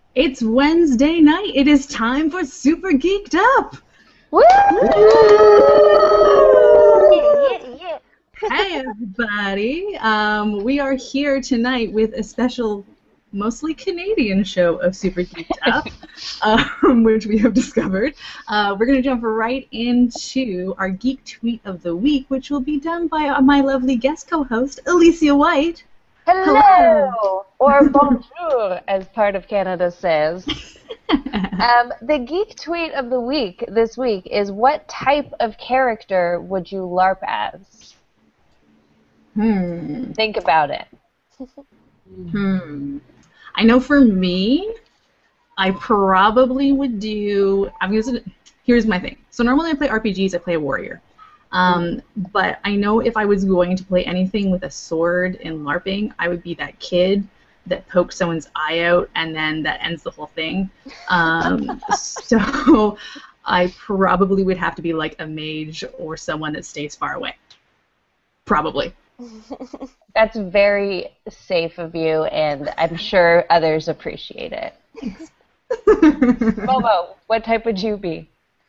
It's Wednesday night. It is time for Super Geeked Up. Woo! Yeah. Hey, everybody. We are here tonight with a special, mostly Canadian show of Super Geeked Up, which we have discovered. We're going to jump right into our Geek Tweet of the Week, which will be done by my lovely guest co-host, Alicia White. Hello! Or bonjour, as part of Canada says. The geek tweet of the week this week is, what type of character would you LARP as? Think about it. I know for me, I probably would do... Here's my thing. So normally I play RPGs, I play a warrior. But I know if I was going to play anything with a sword in LARPing, I would be that kid that pokes someone's eye out and then that ends the whole thing. So I probably would have to be like a mage or someone that stays far away. Probably. That's very safe of you, and I'm sure others appreciate it. Bobo, what type would you be?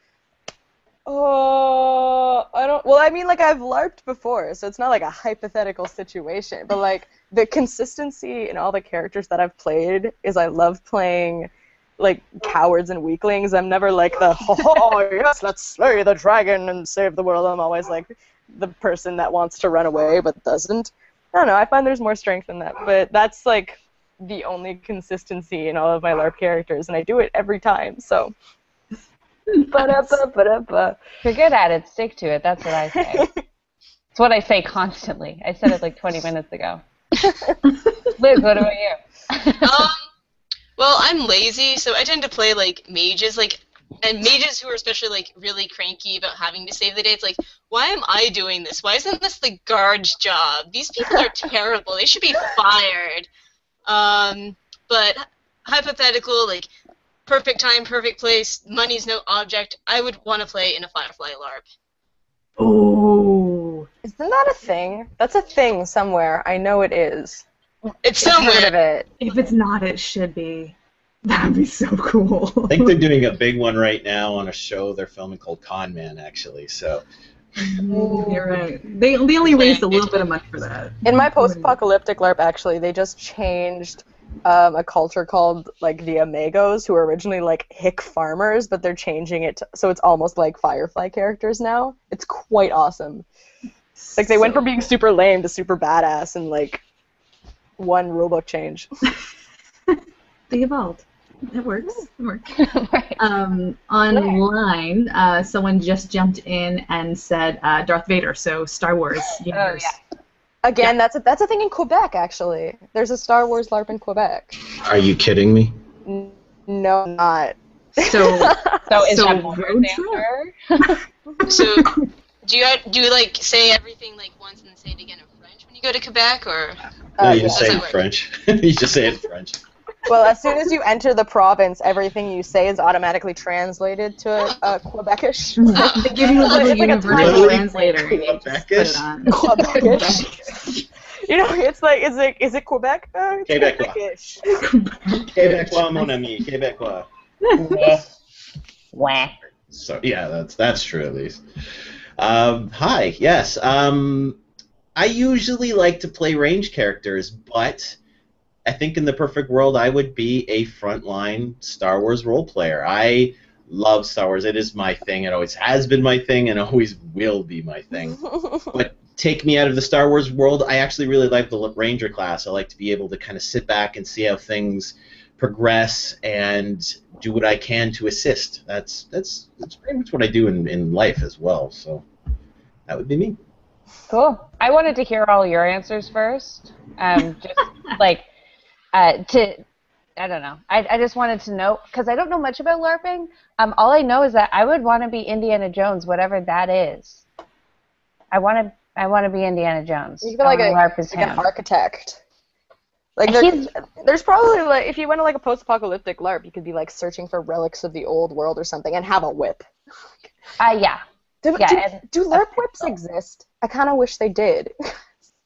Oh, I don't. Well, I mean, like, I've LARPed before, so it's not like a hypothetical situation. But like the consistency in all the characters that I've played is I love playing like cowards and weaklings. I'm never like the oh yes, let's slay the dragon and save the world. I'm always like the person that wants to run away but doesn't. I don't know. I find there's more strength in that, but that's like the only consistency in all of my LARP characters, and I do it every time. So. Ba-da-ba-ba-da-ba. If you're good at it, stick to it. That's what I say. It's what I say constantly. I said it like 20 minutes ago. Liz, what about you? Well, I'm lazy, so I tend to play like mages, and mages who are especially like really cranky about having to save the day. It's like, why am I doing this? Why isn't this the guard's job? These people are terrible. They should be fired. But hypothetical, like. Perfect time, perfect place, money's no object. I would want to play in a Firefly LARP. Oh. Isn't that a thing? That's a thing somewhere. I know it is. It's somewhere. I've heard of it. If it's not, it should be. That would be so cool. I think they're doing a big one right now on a show they're filming called Con Man, actually. So. You're right. They only raised a little bit of money for that. In my post-apocalyptic LARP, actually, they just changed a culture called like the Amigos, who were originally like hick farmers, but they're changing it so it's almost like Firefly characters now. It's quite awesome. Like they went from being super lame to super badass in like one rulebook change. They evolved. It works. It works. Right. Online, someone just jumped in and said Darth Vader, so Star Wars universe. Oh, yeah. Again, that's a thing in Quebec, actually. There's a Star Wars LARP in Quebec. Are you kidding me? No, I'm not. So is that more road answer? So, do you like say everything like once and then say it again in French when you go to Quebec, or? No, you Yeah. just say it in Does it French. You just say it in French. Well, as soon as you enter the province, everything you say is automatically translated to Quebecish. They give you a little It's like a universal Really? translator. and you just put it on. Quebecish. You know, it's like, is it Quebec? It's Québécois. Quebecish. Québécois, mon ami. Québécois. Wah. So yeah, that's true at least. Hi, yes. I usually like to play range characters, but I think in the perfect world I would be a frontline Star Wars role player. I love Star Wars. It is my thing. It always has been my thing, and always will be my thing. But take me out of the Star Wars world, I actually really like the Ranger class. I like to be able to kind of sit back and see how things progress and do what I can to assist. That's pretty much what I do in life as well. So that would be me. Cool. I wanted to hear all your answers first. Just like I don't know. I just wanted to know, because I don't know much about LARPing. All I know is that I would want to be Indiana Jones, whatever that is. I want to be Indiana Jones. You could be like, LARP as like an him. architect. Like there's probably like, if you went to like a post-apocalyptic LARP, you could be like searching for relics of the old world or something and have a whip. Yeah. Do Yeah, LARP whips exist? I kind of wish they did.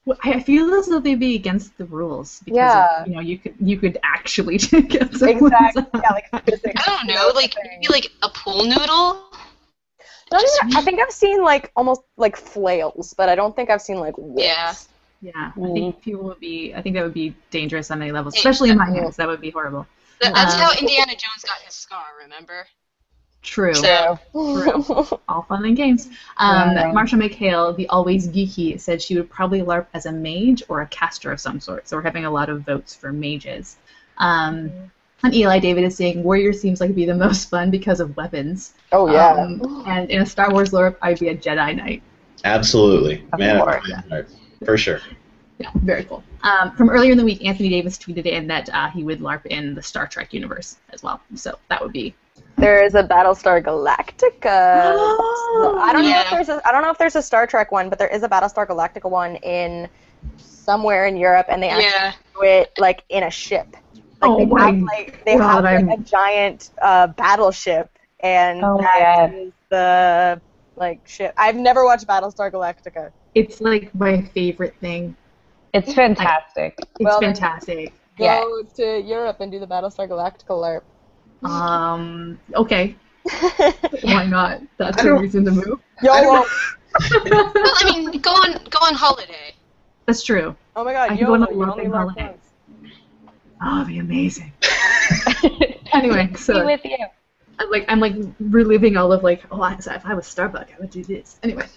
Well, I feel as though they'd be against the rules because Yeah. you know you could actually get someone's Exactly. Yeah, like physics. I don't know, like maybe like a pool noodle. Not even, I think I've seen like almost like flails, but I don't think I've seen like whips. Yeah. Yeah, I think people would be. I think that would be dangerous on many levels, especially in my hands. That would be horrible. That's how Indiana Jones got his scar, remember? True. So, All fun and games. Right. Marsha McHale, the always geeky, said she would probably LARP as a mage or a caster of some sort. So we're having a lot of votes for mages. And Eli David is saying warrior seems like it'd be the most fun because of weapons. Oh yeah. And in a Star Wars LARP, I'd be a Jedi Knight. Absolutely. Of Man, course. for sure. Yeah, very cool. From earlier in the week, Anthony Davis tweeted in that he would LARP in the Star Trek universe as well. So that would be. There is a Battlestar Galactica. Oh, I don't know yeah. if there's a Star Trek one, but there is a Battlestar Galactica one in somewhere in Europe, and they actually yeah. do it like in a ship. Like Oh they my have God, like a giant battleship, and Oh my that God. is the like ship. I've never watched Battlestar Galactica. It's like my favorite thing. It's fantastic. It's Well, then- fantastic. Yeah. Go to Europe and do the Battlestar Galactica Okay. Why not? That's I the don't- reason to move. YOLO! Well, I mean, go on holiday. That's true. Oh my god, I can go on YOLO! a You LARPing only learn holiday. once. Oh, it'd be amazing. Anyway, Be so with you. I'm like reliving all of like, if I was Starbuck, I would do this. Anyway,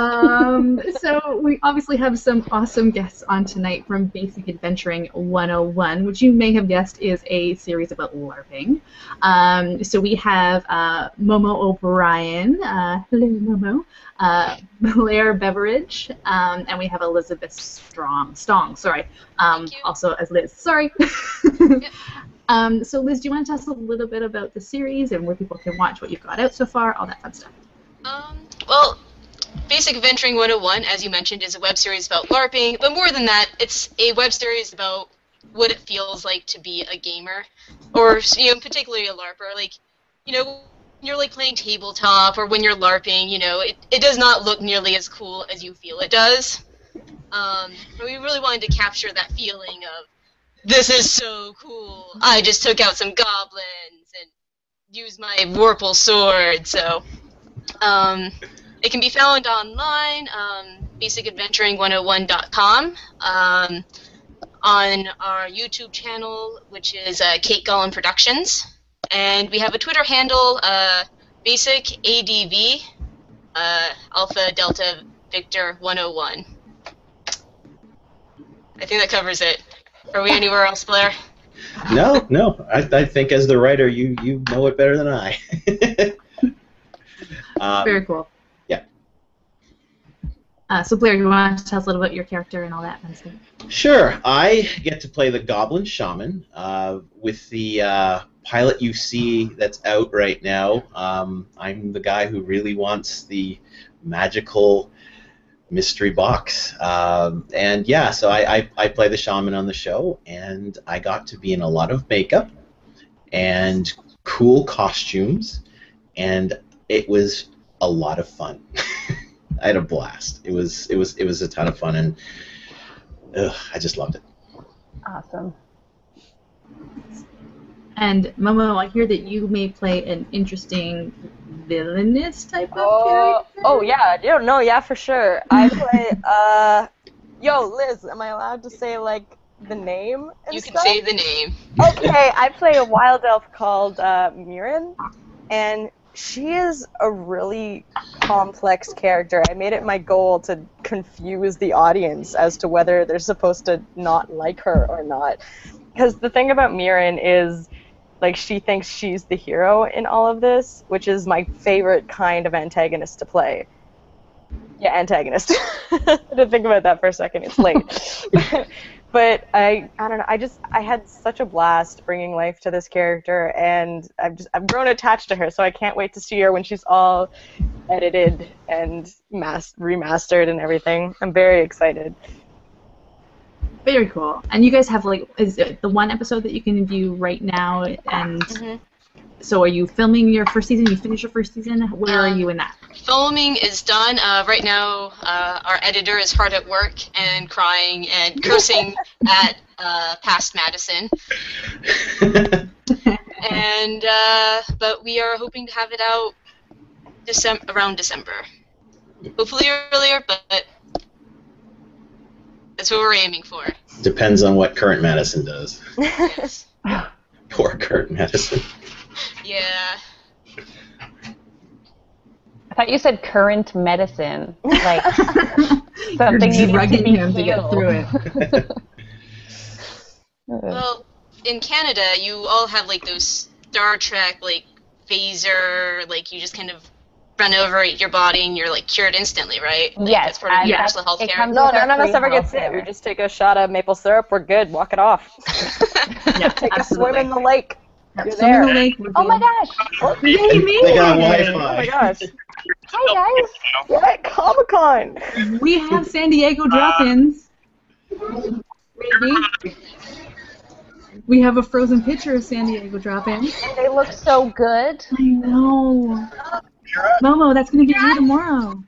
so we obviously have some awesome guests on tonight from Basic Adventuring 101, which you may have guessed is a series about LARPing. So we have Momo O'Brien, hello Momo, Blair Beveridge, and we have Elizabeth Stong, sorry, Thank you. also as Liz, sorry. So Liz, do you want to tell us a little bit about the series and where people can watch what you've got out so far, all that fun stuff? Well, Basic Adventuring 101, as you mentioned, is a web series about LARPing, but more than that, it's a web series about what it feels like to be a gamer, or particularly a LARPer. Like, when you're like playing tabletop or when you're LARPing, it does not look nearly as cool as you feel it does. But we really wanted to capture that feeling of, this is so cool. I just took out some goblins and used my Vorpal sword. So, it can be found online, basicadventuring101.com, on our YouTube channel, which is Kate Gollum Productions, and we have a Twitter handle, Basic ADV, Alpha Delta Victor 101. I think that covers it. Are we anywhere else, Blair? No. I think as the writer, you know it better than I. Very cool. Yeah. So Blair, you want to tell us a little bit about your character and all that fun stuff? Sure. I get to play the Goblin Shaman with the pilot you see that's out right now. I'm the guy who really wants the magical mystery box. And yeah, so I play the shaman on the show, and I got to be in a lot of makeup and cool costumes, and it was a lot of fun. I had a blast. It was a ton of fun, and I just loved it. Awesome. And Momo, I hear that you may play an interesting villainous type of character. Oh yeah, yeah, for sure. I play. Yo, Liz, am I allowed to say like the name? And You can stuff? say the name. Okay, I play a wild elf called Mirren, and she is a really complex character. I made it my goal to confuse the audience as to whether they're supposed to not like her or not. Because the thing about Mirren is, like, she thinks she's the hero in all of this, which is my favorite kind of antagonist to play. Yeah, antagonist. I didn't think about that for a second. It's late. But I don't know. I had such a blast bringing life to this character, and I've grown attached to her. So I can't wait to see her when she's all edited and remastered and everything. I'm very excited. Very cool. And you guys have, like, is it the one episode that you can view right now? And so are you filming your first season? You finished your first season? Where are you in that? Filming is done. Right now, our editor is hard at work and crying and cursing at past Madison. And but we are hoping to have it out around December. Hopefully earlier, but that's what we're aiming for. Depends on what current Madison does. Yes. Poor current Madison. Yeah. I thought you said current medicine, like something You're needing to drugging be him to get healed. through it. Well, in Canada, you all have like those Star Trek like phaser, like you just kind of run over your body and you're like cured instantly, right? Like, Yes, that's part of yeah. universal health It care. comes- No, With our none of us free ever get sick. healthcare. We just take a shot of maple syrup. We're good. Walk it off. Yeah, Take a absolutely. swim in the lake. You're Swim in the there. lake. We're Oh my good. gosh! Yay, me! They got Oh Wi-Fi. my gosh. Hi guys! We're at Comic-Con. We have San Diego drop-ins. Maybe. We have a frozen picture of San Diego drop-ins. They look so good. I know. Momo, that's going to be you tomorrow.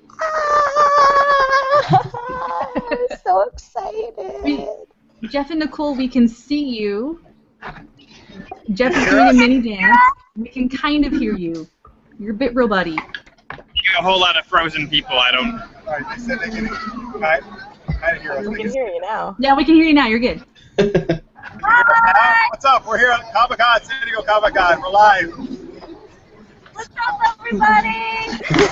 I'm so excited. Jeff and Nicole, we can see you. Jeff is doing a mini dance. We can kind of hear you. You're a bit robot-y. You got a whole lot of frozen people. I don't. Alright, they said they can. I hear us. We can hear you now. Yeah, we can hear you now. You're good. What's up? We're here at Comic-Con, San Diego Comic-Con. We're live. What's up, everybody?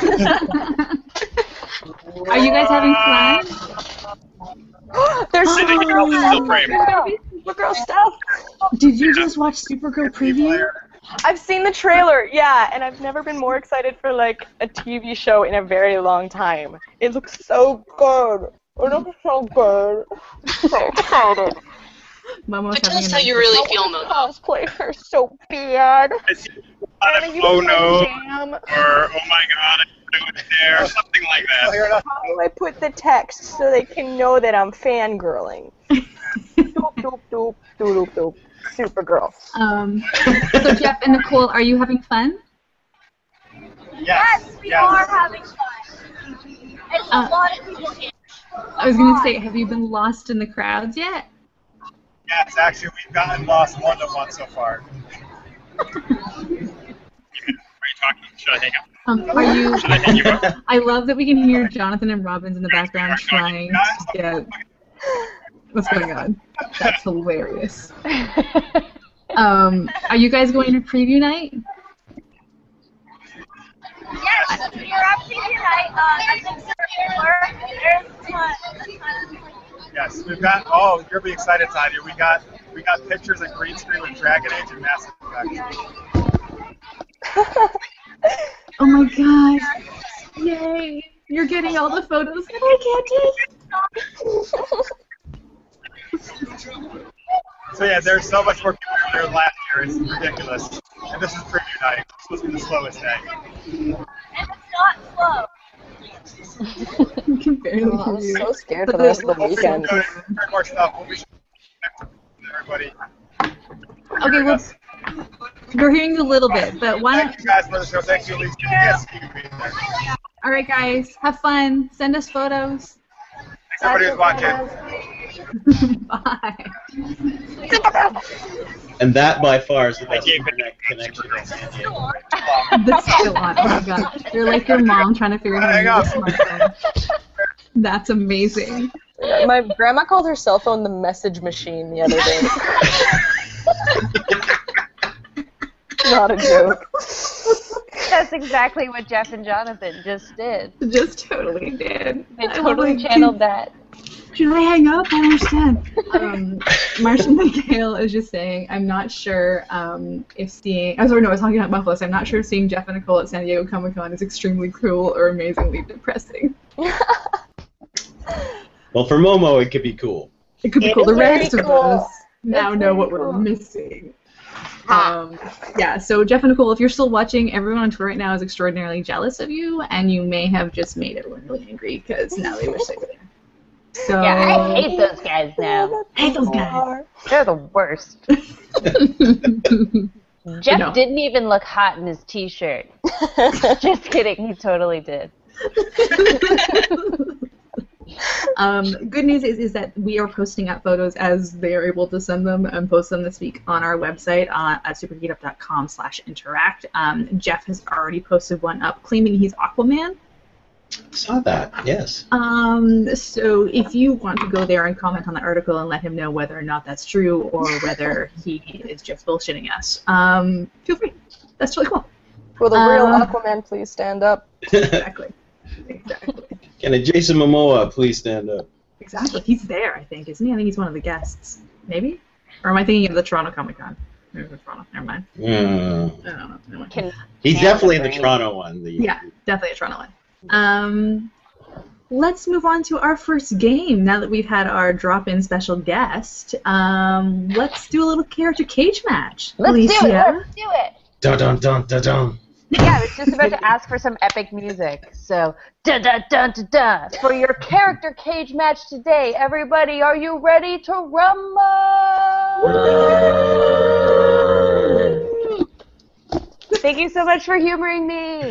Are you guys having fun? There's Supergirl still frame. Supergirl stuff. Did you just watch Supergirl preview? I've seen the trailer, yeah, and I've never been more excited for like a TV show in a very long time. It looks so good. It looks so good. So excited. Momo's But tell having us a how you nice- really feel, Momo. Cosplay her so bad. I see a lot of oh no, or oh my god, I knew it there, something like Still that. hearing us? How do I put the text so they can know that I'm fangirling? Doop, doop, doop, doop, doop, doop. Supergirl. So Jeff and Nicole, are you having fun? Yes. We are having fun. And a lot of people here. I was going to say, have you been lost in the crowds yet? Yes, actually, we've gotten lost more than once so far. Are you talking? Should I hang up? Are you? Should I hang you up? I love that we can hear Jonathan and Robbins in the background trying to get what's going on. That's hilarious. Are you guys going to preview night? Yes, we are at preview night. I think there's tons. Yes, we've got. Oh, you'll be excited, Tanya. We got pictures of green screen with Dragon Age and Mass Effect. Oh my gosh! Yay! You're getting all the photos that I can't take. So yeah, there's so much more people here than last year. It's ridiculous. And this is preview night. It's supposed to be the slowest day. And it's not slow. I can barely Oh, I'm hear you. so scared for the rest of the weekend. Good. More stuff. We'll be everybody. Okay, well, we're hearing a little bit, but why Thank not? you guys for the show. Thank you, Lisa. Yes, you being there. All right, guys, have fun. Send us photos. Thanks everybody who's watching. Bye. And that by far is the I best gave internet connection in San Diego. That's still on. Oh my god. You're like your mom trying to figure out Hang how up. to use a smartphone. That's amazing. My grandma called her cell phone the message machine the other day. Not a joke. That's exactly what Jeff and Jonathan just did. Just totally did. They I totally was like, channeled that. Should I hang up? I don't understand. Martian Mikhail is just saying, I'm not sure if seeing, I was talking about Buffalo, so I'm not sure if seeing Jeff and Nicole at San Diego Comic-Con is extremely cruel or amazingly depressing. Well, for Momo, it could be cool. It could be It cool. The is very rest of cool. us now It's know very what we're cool. missing. Yeah, so Jeff and Nicole, if you're still watching, everyone on Twitter right now is extraordinarily jealous of you, and you may have just made everyone really angry because now they wish they were there. So, Yeah, I hate those guys now. I hate those guys. They're the worst. Jeff No. didn't even look hot in his t-shirt. Just kidding, he totally did. Good news is that we are posting up photos as they are able to send them and post them this week on our website at supergeetup.com/interact. Jeff has already posted one up claiming he's Aquaman. Saw that, yes. So if you want to go there and comment on the article and let him know whether or not that's true or whether he is just bullshitting us, feel free. That's really cool. Will the real Aquaman please stand up? Exactly. Can a Jason Momoa please stand up? Exactly. He's there, I think, isn't he? I think he's one of the guests. Maybe? Or am I thinking of the Toronto Comic Con? Maybe it's Toronto. Never mind. I don't know. Anyway. He's definitely in the Toronto one. Yeah, definitely a Toronto one. Let's move on to our first game now that we've had our drop-in special guest. Let's do a little character cage match. Let's Alicia. do it. Let's do it. Dun dun dun dun dun. Yeah, I was just about to ask for some epic music. So, dun dun dun dun dun. For your character cage match today, everybody, are you ready to rumble? Thank you so much for humoring me.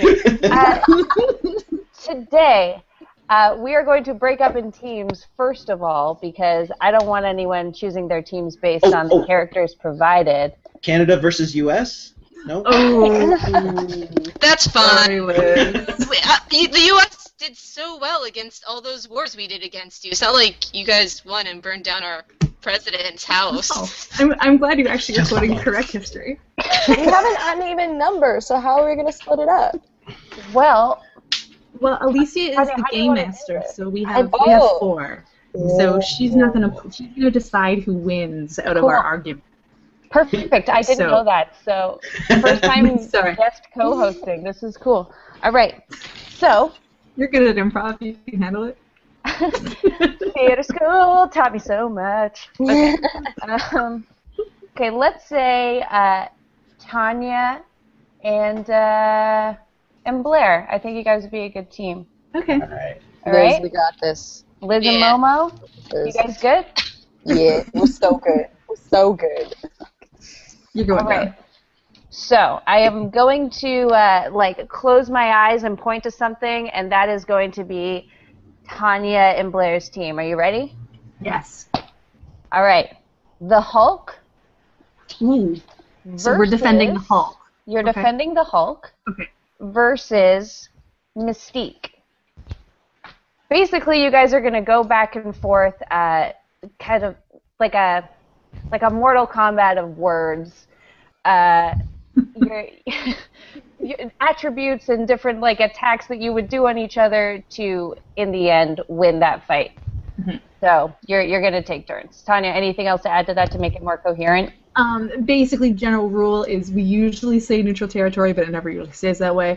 Today, we are going to break up in teams, first of all, because I don't want anyone choosing their teams based on the characters provided. Canada versus U.S.? No? Oh. That's fine. Sorry, Liz. The U.S. did so well against all those wars we did against you. It's not like you guys won and burned down our president's house. Oh, I'm glad you actually are quoting correct history. We have an uneven number, so how are we going to split it up? Well, Alicia is how the do you game wanna do master, it? so we have Oh. 4. So she's gonna decide who wins out of our argument. perfect. I didn't So- know that. So, first time Sorry. guest co-hosting. This is cool. All right. So, You're good at improv. You can handle it. theater school taught me so much. Okay. Okay, let's say Tanya and Blair. I think you guys would be a good team. Okay. All right. All Liz, right. we got this. Liz and Yeah. Momo, you Liz. guys good? Yeah, we're so good. We're so good. You're going All right. down. So I am going to close my eyes and point to something, and that is going to be Tanya and Blair's team. Are you ready? Yes. All right. The Hulk. Ooh. So we're defending the Hulk. You're Okay. defending the Hulk Okay. versus Mystique. Basically, you guys are going to go back and forth, kind of like a Mortal Kombat of words. Your attributes and different attacks that you would do on each other to, in the end, win that fight. Mhm. So you're going to take turns. Tanya, anything else to add to that to make it more coherent? Basically, general rule is we usually say neutral territory, but it never usually stays that way.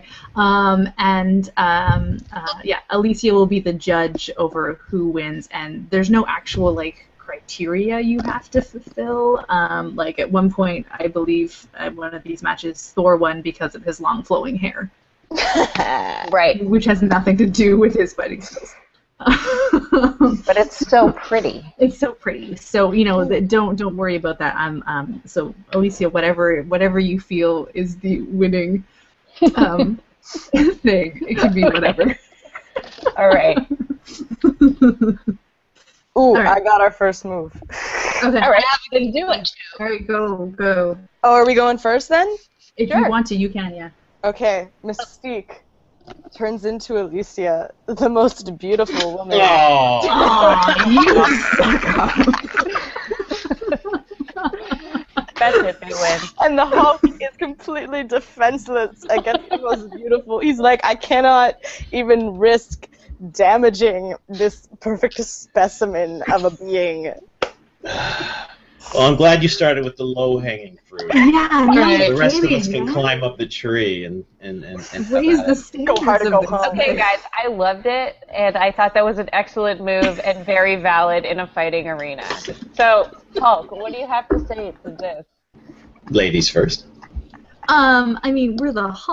Alicia will be the judge over who wins, and there's no actual criteria you have to fulfill. At one point, I believe at one of these matches, Thor won because of his long flowing hair, Right. which has nothing to do with his fighting skills. But it's so pretty. It's so pretty. So don't worry about that. So Alicia, whatever you feel is the winning thing. It could be whatever. All right. Ooh, right. I got our first move. Okay. All right. Then do it. All right, go. Oh, are we going first then? If Sure. you want to, you can. Yeah. Okay, Mystique turns into Alicia, the most beautiful woman. Oh. Aw, you That's it. They win. And the Hulk is completely defenseless against the most beautiful. He's like, I cannot even risk damaging this perfect specimen of a being. Well, I'm glad you started with the low-hanging fruit. Yeah, no The rest of kidding, us can man. climb up the tree and have Raise at the it. standards Go hard or of go this. home. Okay, guys, I loved it, and I thought that was an excellent move and very valid in a fighting arena. So, Hulk, what do you have to say to this? Ladies first. I mean, we're the Hulk,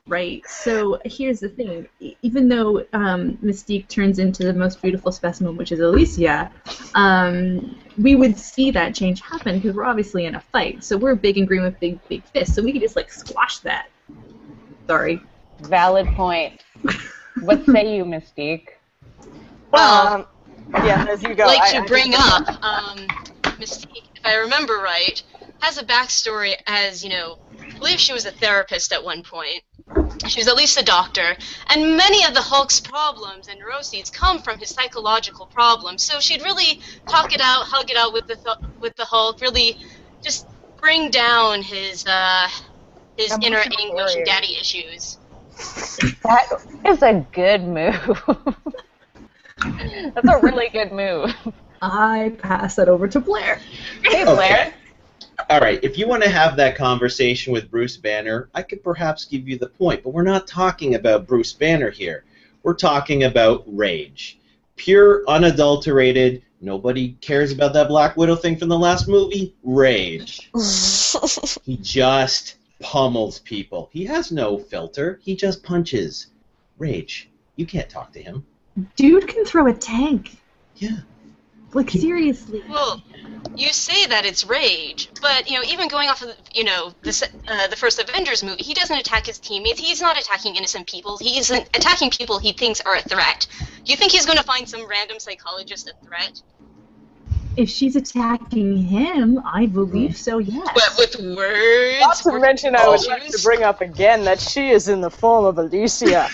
right? So here's the thing. Even though Mystique turns into the most beautiful specimen, which is Alicia, we would see that change happen because we're obviously in a fight. So we're big and green with big fists, so we could just like squash that. Sorry. Valid point. What say you, Mystique? Well, yeah, as you go. Like to bring up, Mystique, if I remember right, has a backstory as, you know, I believe she was a therapist at one point. She was at least a doctor, and many of the Hulk's problems and neuroses come from his psychological problems. So she'd really talk it out, hug it out with the Hulk, really just bring down his inner anguish and daddy issues. That is a good move. That's a really good move. I pass that over to Blair. Hey, Blair. Okay. All right, if you want to have that conversation with Bruce Banner, I could perhaps give you the point, but we're not talking about Bruce Banner here. We're talking about rage. Pure, unadulterated, nobody cares about that Black Widow thing from the last movie, rage. He just pummels people. He has no filter. He just punches. Rage. You can't talk to him. Dude can throw a tank. Yeah. Like, seriously. Well, you say that it's rage, but, you know, even going off of, you know, the first Avengers movie, he doesn't attack his teammates. He's not attacking innocent people. He's attacking people he thinks are a threat. Do you think he's going to find some random psychologist a threat? If she's attacking him, I believe so, yes. But with words? Not to mention, I would like to bring up again that she is in the form of Alicia.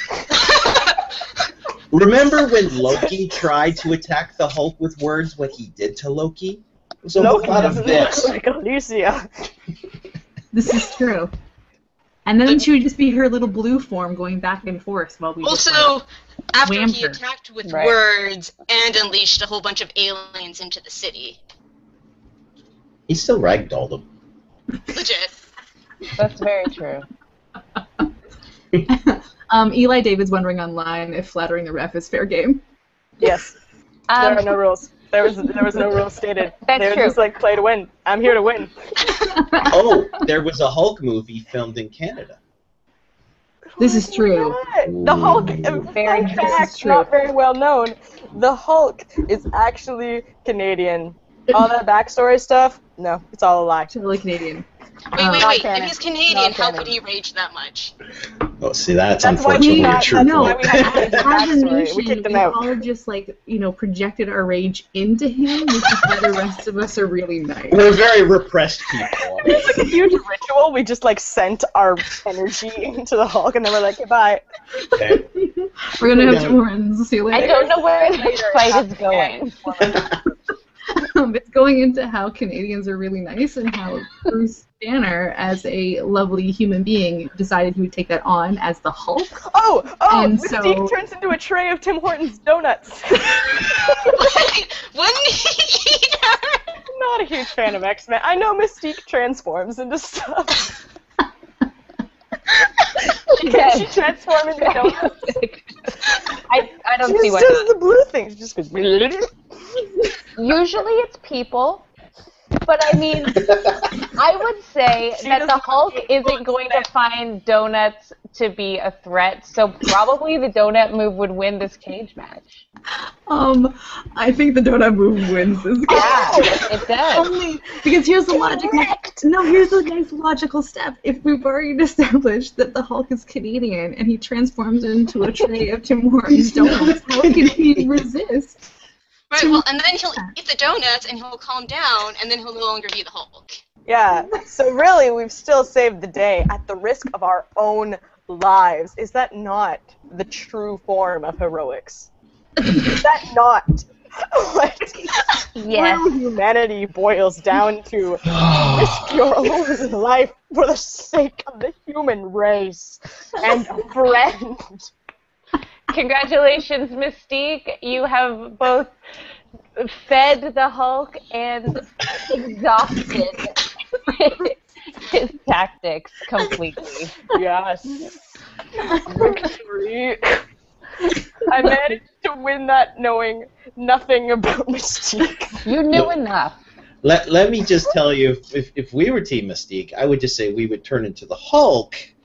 Remember when Loki tried to attack the Hulk with words, what he did to Loki? It was a whole lot of this. Like Alicia. This is true. And then she would just be her little blue form going back and forth while we Also, after whammed he her. attacked with words and unleashed a whole bunch of aliens into the city. He still ragdolled them. Legit. That's very true. Eli David's wondering online if flattering the ref is fair game. Yes. There are no rules. There was no rules stated. That's they were true. just like, play to win. I'm here to win. Oh, there was a Hulk movie filmed in Canada. This is true. The Hulk, Very fun true. fact, True. not very well known, the Hulk is actually Canadian. All that backstory stuff, no, it's all a lie. Totally Canadian. Wait. canon. If he's Canadian, Not how canon. could he rage that much? Oh, see, that's That's why unfortunately a we true No, why point. we have to as a backstory. nation, We kicked him we out. all just, like, you know, projected our rage into him, which is why the rest of us are really nice. We're very repressed people. It's like a huge ritual. We just like sent our energy into the Hulk, and then we're like, goodbye. Okay. We're gonna have Tim Hortons. See you I later. don't know where this fight is going. It's going into how Canadians are really nice and how Bruce Banner, as a lovely human being, decided he would take that on as the Hulk. Oh! And Mystique so- turns into a tray of Tim Hortons donuts. Wouldn't he eat her? Not a huge fan of X-Men. I know Mystique transforms into stuff. Can she transform into donuts? I don't She see just why does not. the blue thing. She just goes. Usually it's people, but I mean, I would say She that the doesn't Hulk eat isn't going to find donuts to be a threat, so probably the donut move would win this cage match. I think the donut move wins this game. Yeah, it does. Only because here's the logic. No, here's the nice logical step. If we've already established that the Hulk is Canadian and he transforms into a tray of Tim Hortons donuts, how can he resist? Right, well, and then he'll eat the donuts and he'll calm down, and then he'll no longer be the Hulk. Yeah. So really, we've still saved the day at the risk of our own lives. Is that not the true form of heroics? Is that not what true humanity boils down to? Risk your own life for the sake of the human race and a friend. Congratulations, Mystique. You have both fed the Hulk and exhausted his tactics completely. Yes. Victory. I managed to win that knowing nothing about Mystique. You knew enough. Let me just tell you, if we were Team Mystique, I would just say we would turn into the Hulk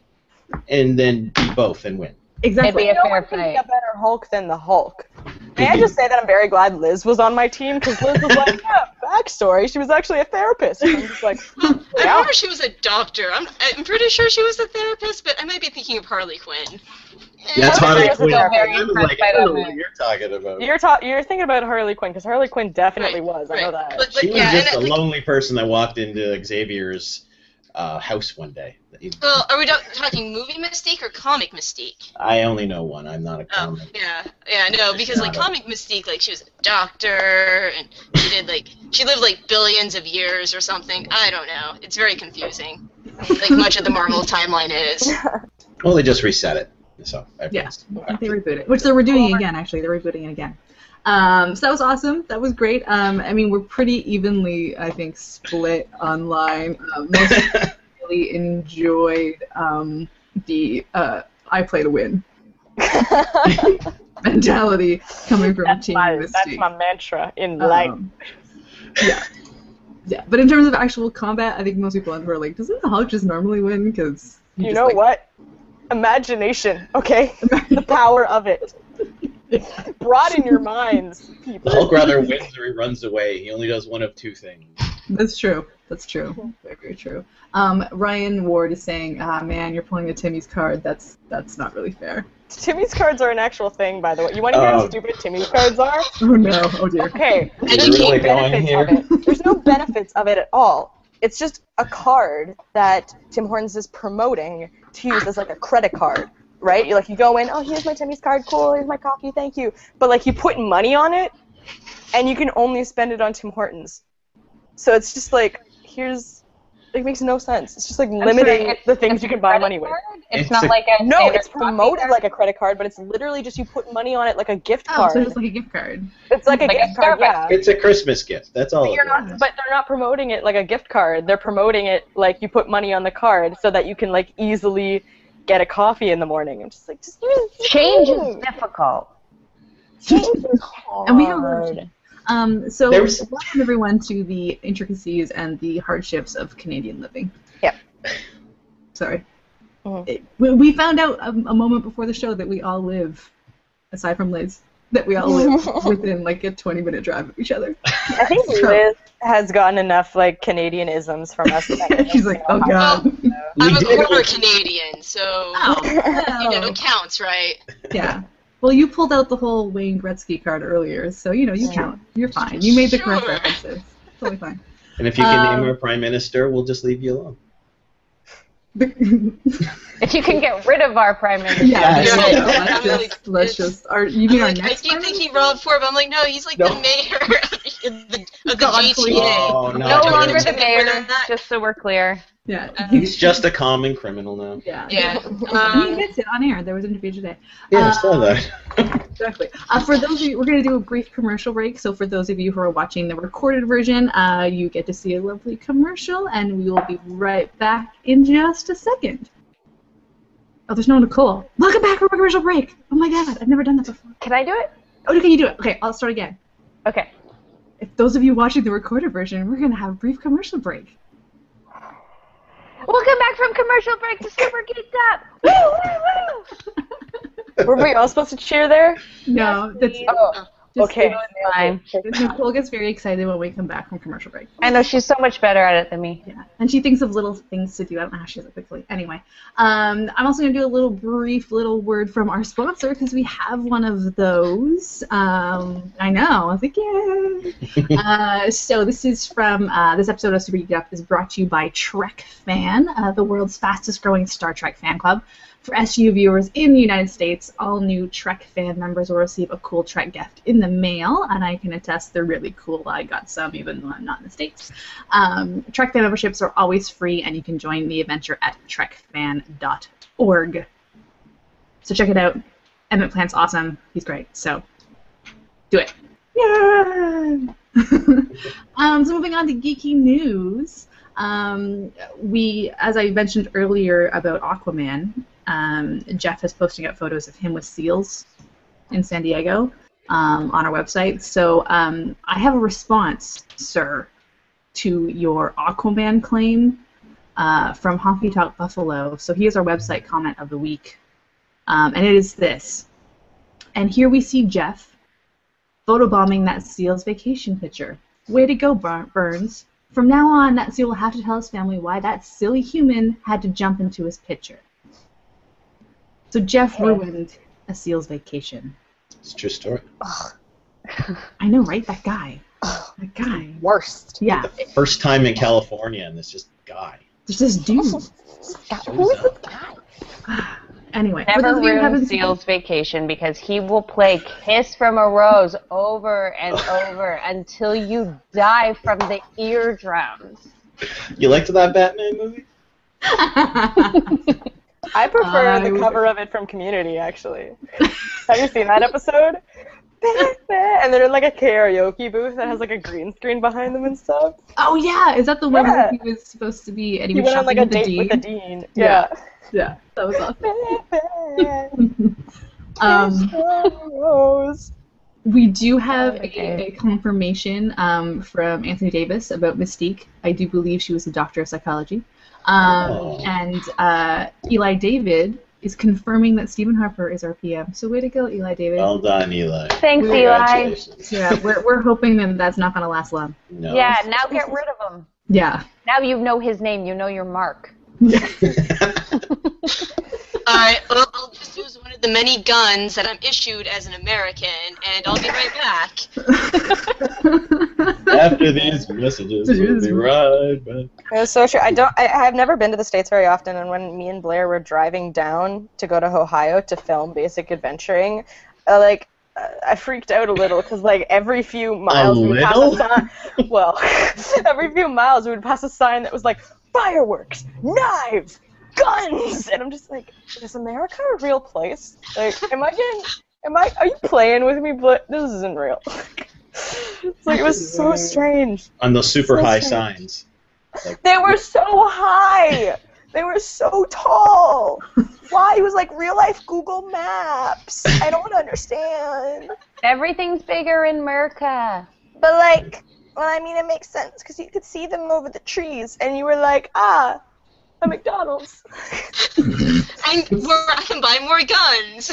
and then be both and win. Exactly. It'd be a No fair one can fight. be a better Hulk than the Hulk. May I just say that I'm very glad Liz was on my team, because Liz was like, yeah, backstory, she was actually a therapist. And I'm just like, I yeah. remember she was a doctor. I'm pretty sure she was a therapist, but I might be thinking of Harley Quinn. That's I Harley was Quinn. very I was impressed like, by I don't know that what movie. you're talking about. You're thinking about Harley Quinn, because Harley Quinn definitely Right, was. I know right. that. But She was yeah, just a and like, lonely person that walked into Xavier's house one day. well, are we talking movie Mystique or comic Mystique? I only know one. I'm not a Oh, comic. yeah, no, because like comic Mystique, like she was a doctor and she lived like billions of years or something. I don't know. It's very confusing. Like much of the Marvel timeline is. Well, they just reset it. So Yeah, I think they rebooted it, which they were doing again. Actually, they're rebooting it again. So that was awesome. That was great. I mean, we're pretty evenly, I think, split online. Most people really enjoyed the I play to win mentality coming from Team Mystique. That's my mantra in life. Yeah. Yeah, but in terms of actual combat, I think most people were like, doesn't the Hulk just normally win? Because You know what? Imagination, okay? The power of it. Broaden your minds, The people. Hulk rather wins or he runs away. He only does one of two things. That's true. That's true. Very, very true. Ryan Ward is saying, man, you're pulling a Timmy's card. That's not really fair. Timmy's cards are an actual thing, by the way. You want to hear how stupid Timmy's cards are? Oh no. Oh dear. Okay, We're there's no really going benefits here. of it. There's no benefits of it at all. It's just a card that Tim Hortons is promoting to use as like a credit card, right? You go in, oh, here's my Timmy's card, cool, here's my coffee, thank you. But like you put money on it, and you can only spend it on Tim Hortons. So it's just like, it makes no sense. It's just like limiting the things you can buy money with. It's not like a No, standard it's promoted card. like a credit card, but it's literally just you put money on it like a gift Oh, card. so it's like a gift card. It's like a Like a gift card, Starbucks. yeah. It's a Christmas gift. That's all. But they're not promoting it like a gift card. They're promoting it like you put money on the card so that you can like easily get a coffee in the morning. I'm just like, just use it. Change is difficult. Change is hard. And we have a lot of change. So There's- welcome everyone to the intricacies and the hardships of Canadian living. Yep. Sorry. Mhm. We found out a moment before the show that we all live, aside from Liz, that we all live within like a 20-minute drive of each other. I think Liz has gotten enough like Canadianisms from us. She's like, oh god. I'm a did- quarter Canadian, so Oh, it counts, right? yeah. Well, you pulled out the whole Wayne Gretzky card earlier, so you count. You're fine. You made the correct Sure. references. Totally fine. And if you can name our prime minister, we'll just leave you alone. If you can get rid of our prime minister. Yeah, Yeah, no, yeah. let's just. You mean our I next keep one? thinking Rob Ford, but I'm like, no, he's like No. the mayor of the God, GTA. please. Oh, no. No Don't longer get the him- mayor, just so we're clear. Yeah. He's just a common criminal now. Yeah. Yeah. He admits it on air. There was an interview today. Yeah, I saw that. Exactly. For those of you, we're going to do a brief commercial break. So for those of you who are watching the recorded version, you get to see a lovely commercial, and we will be right back in just a second. Oh, there's no Nicole. Welcome back from a commercial break. Oh my God, I've never done that before. Can I do it? Oh, can you do it? Okay, I'll start again. Okay. If those of you watching the recorded version, we're going to have a brief commercial break. Welcome back from commercial break to Super Geeked Up. Woo, woo, woo. Were we all supposed to cheer there? No, that's Oh, just, okay. Fine. Nicole gets very excited when we come back from commercial break. I know she's so much better at it than me. Yeah, and she thinks of little things to do. I don't know how she does it quickly. Anyway, I'm also going to do a brief word from our sponsor because we have one of those. I know. I was like, yay! So this is from this episode of Super Geeked Up is brought to you by Trek Fan, the world's fastest growing Star Trek fan club. For SU viewers in the United States, all new Trek fan members will receive a cool Trek gift in the mail, and I can attest they're really cool. I got some even though I'm not in the States. Trek fan memberships are always free, and you can join the adventure at trekfan.org. So check it out. Emmett Plant's awesome. He's great. So do it. Yay! So moving on to geeky news. As I mentioned earlier about Aquaman, Jeff is posting up photos of him with seals in San Diego on our website. So I have a response, sir, to your Aquaman claim from Honky Tonk Buffalo. So here's our website comment of the week. And it is this. And here we see Jeff photobombing that seal's vacation picture. Way to go, Burns. From now on, that seal will have to tell his family why that silly human had to jump into his picture. So Jeff ruined a seal's vacation. It's a true story. I know, right? That guy. That guy. Worst. Yeah. The first time in California, and it's just guy. There's this dude. Who is this guy? Anyway. Never ruin Seal's vacation because he will play Kiss from a Rose over and over until you die from the eardrums. You liked that Batman movie? I prefer the cover of it from Community, actually. Have you seen that episode? And they're in like a karaoke booth that has like a green screen behind them and stuff. Oh yeah, is that the one where he was supposed to be and he was went on like a with the date dean? with the dean. Yeah. Yeah, that was awesome. We do have a confirmation from Anthony Davis about Mystique. I do believe she was a doctor of psychology. And Eli David is confirming that Stephen Harper is our PM. So way to go, Eli David. Well done, Eli. Thanks, Eli. Yeah, we're hoping that that's not going to last long. No. Yeah, now get rid of him. Yeah. Now you know his name. You know your mark. Alright, well, I'll just use one of the many guns that I'm issued as an American, and I'll be right back. After these messages, we'll be right back. It was so true. I've never been to the States very often, and when me and Blair were driving down to go to Ohio to film Basic Adventuring, I freaked out a little because every few miles we would pass a sign. Well, every few miles we would pass a sign that was like fireworks, knives, guns, and I'm just like, is America a real place? Like, are you playing with me? But this isn't real. It's like, it was so strange. On those super high signs. They were so high. They were so tall. Why? It was like real life Google Maps. I don't understand. Everything's bigger in America. But it makes sense because you could see them over the trees, and you were like, a McDonald's. And where I can buy more guns.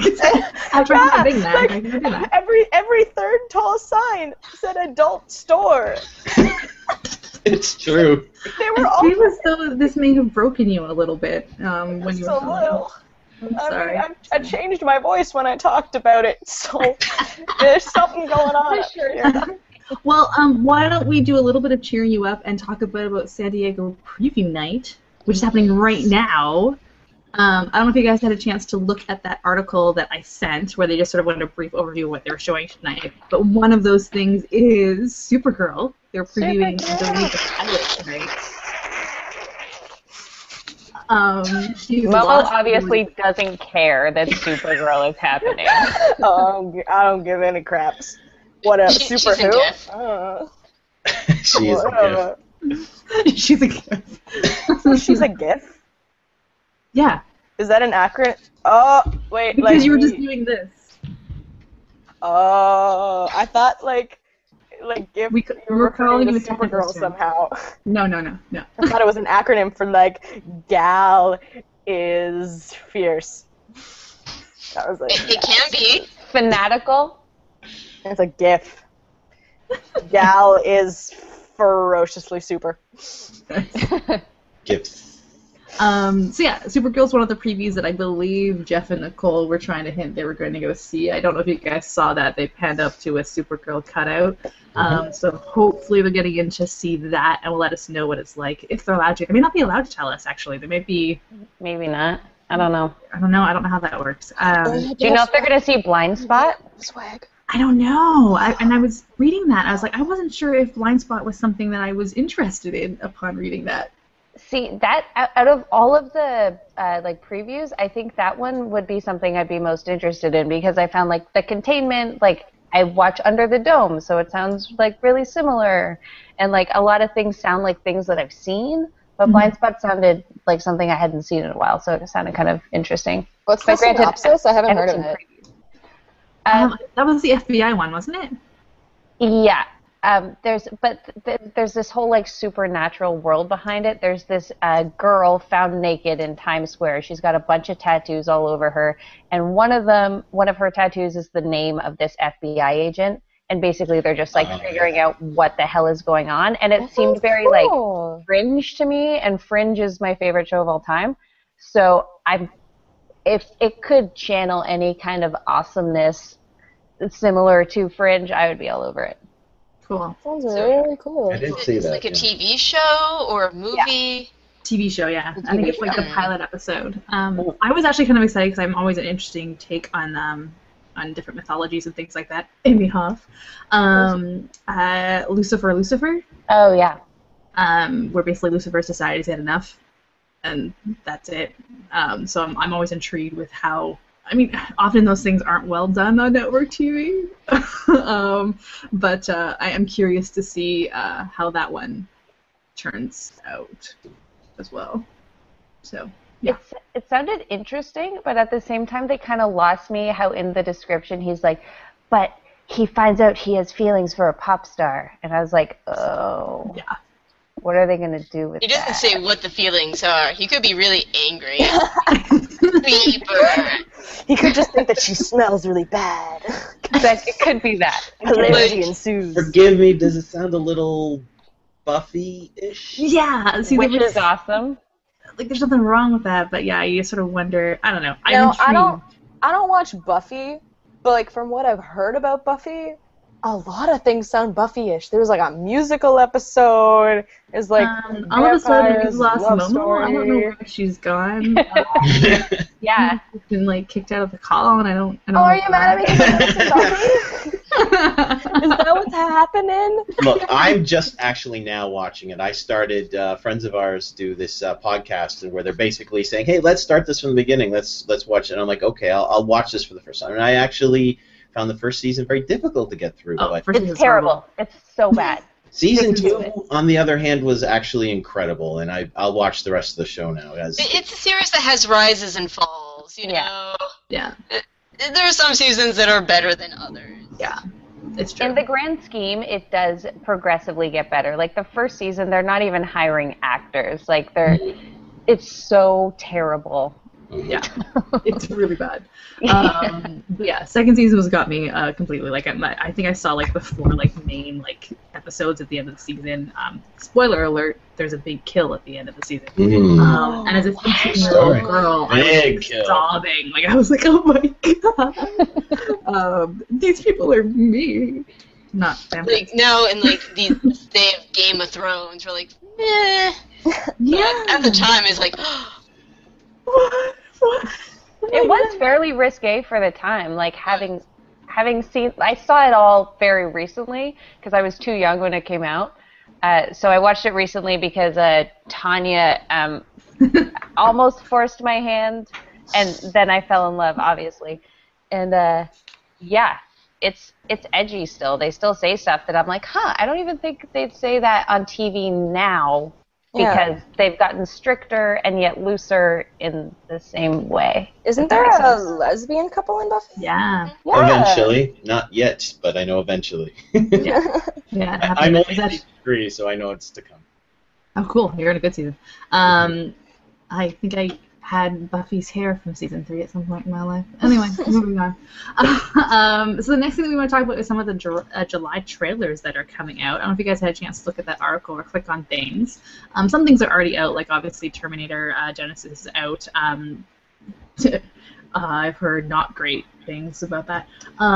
Every third tall sign said adult store. It's true. They were all. It was so. This may have broken you a little bit when you were so little. I'm sorry. I changed my voice when I talked about it, so there's something going on up here. Well, why don't we do a little bit of cheering you up and talk a bit about San Diego Preview Night, which is happening right now. I don't know if you guys had a chance to look at that article that I sent, where they just sort of went a brief overview of what they were showing tonight. But one of those things is Supergirl. They're previewing the pilot tonight. Momo obviously doesn't care that Supergirl is happening. I don't give any craps. What else? She's a GIF. She is a GIF. She's a GIF. She's a GIF? Yeah. Is that an acronym? Oh, wait. Because you were just doing this. Oh, I thought GIF. We're calling you a Supergirl somehow. No. I thought it was an acronym for gal is fierce. That was It can be. Fanatical? It's a GIF. Gal is ferociously super. GIFs. So yeah, Supergirl's one of the previews that I believe Jeff and Nicole were trying to hint they were going to go see. I don't know if you guys saw that. They panned up to a Supergirl cutout. So hopefully they're getting in to see that and will let us know what it's like. If they're allowed to. They may not be allowed to tell us, actually. They may be... Maybe not. I don't know. I don't know how that works. Do you know if they're going to see Blind Spot? Swag. I don't know. I was reading that. I was like, I wasn't sure if Blind Spot was something that I was interested in upon reading that. See, that out of all of the previews, I think that one would be something I'd be most interested in because I found the containment, I watch Under the Dome, so it sounds really similar, and a lot of things sound like things that I've seen, but Blind Spot sounded like something I hadn't seen in a while, so it sounded kind of interesting. What's the synopsis? I haven't heard of it. That was the FBI one, wasn't it? Yeah. there's this whole like supernatural world behind it. There's this girl found naked in Times Square. She's got a bunch of tattoos all over her, and one of her tattoos is the name of this FBI agent. And basically, they're just like figuring out what the hell is going on. And it seemed very like Fringe to me, and Fringe is my favorite show of all time. So if it could channel any kind of awesomeness similar to Fringe, I would be all over it. Cool. Sounds really cool. I didn't see It's that. like a TV show or a movie. TV show, yeah. I think it's like the pilot episode. Oh. I was actually kind of excited because I'm always an interesting take on different mythologies and things like that. Amy Hoff. Lucifer. Oh, yeah. Where basically Lucifer's decided he's had enough, and that's it. So I'm always intrigued with how. I mean, often those things aren't well done on network TV, but I am curious to see how that one turns out as well. So, yeah. It sounded interesting, but at the same time, they kind of lost me how in the description he's like, but he finds out he has feelings for a pop star. And I was like, oh. Yeah. What are they going to do with He that? doesn't say what the feelings are. He could be really angry. Beaver. He could just think that she smells really bad. It could be that. Hilarity ensues. Forgive me, does it sound a little Buffy-ish? Yeah. See, Which is awesome. Like, there's nothing wrong with that, but yeah, you sort of wonder. I don't know. I'm No, intrigued. I don't watch Buffy, but like from what I've heard about Buffy, a lot of things sound Buffy-ish. There was like a musical episode. There's like all of a sudden, vampires, we've lost love Momo. story. I don't know where she's gone. Yeah. She's been like kicked out of the call, and I don't. Oh, are you mad at me because I'm missing Buffy? Is that what's happening? Look, I'm just actually now watching it. I started, friends of ours do this podcast and where they're basically saying, hey, let's start this from the beginning. Let's watch it. And I'm like, okay, I'll watch this for the first time. And I actually found the first season very difficult to get through. But It's terrible. It's so bad. Season 2, on the other hand, was actually incredible, and I'll watch the rest of the show now. It's a series that has rises and falls, you know? Yeah. There are some seasons that are better than others. Yeah. It's true. In the grand scheme, it does progressively get better. Like the first season, they're not even hiring actors. Like it's so terrible. Yeah, it's really bad. But yeah, second season was got me completely. Like I think I saw like the 4 like main like episodes at the end of the season. Spoiler alert: there's a big kill at the end of the season. And as a 16-year-old girl, I was like, sobbing. Like I was like, oh my god, these people are me. Not vampires. Like now in like the day of Game of Thrones, we're like, meh. Yeah. At the time, it's like. What? It was fairly risque for the time. Like having seen, I saw it all very recently because I was too young when it came out. So I watched it recently because Tanya almost forced my hand, and then I fell in love, obviously. And yeah, it's edgy still. They still say stuff that I'm like, I don't even think they'd say that on TV now. Because they've gotten stricter and yet looser in the same way. Isn't there a lesbian couple in Buffy? Yeah. Eventually. Not yet, but I know eventually. Yeah. I'm only season 3, so I know it's to come. Oh, cool. You're in a good season. I think I had Buffy's hair from season 3 at some point in my life. Anyway, moving on. So the next thing that we want to talk about is some of the July trailers that are coming out. I don't know if you guys had a chance to look at that article or click on things. Some things are already out, like obviously Terminator Genesis is out. I've heard not great things about that.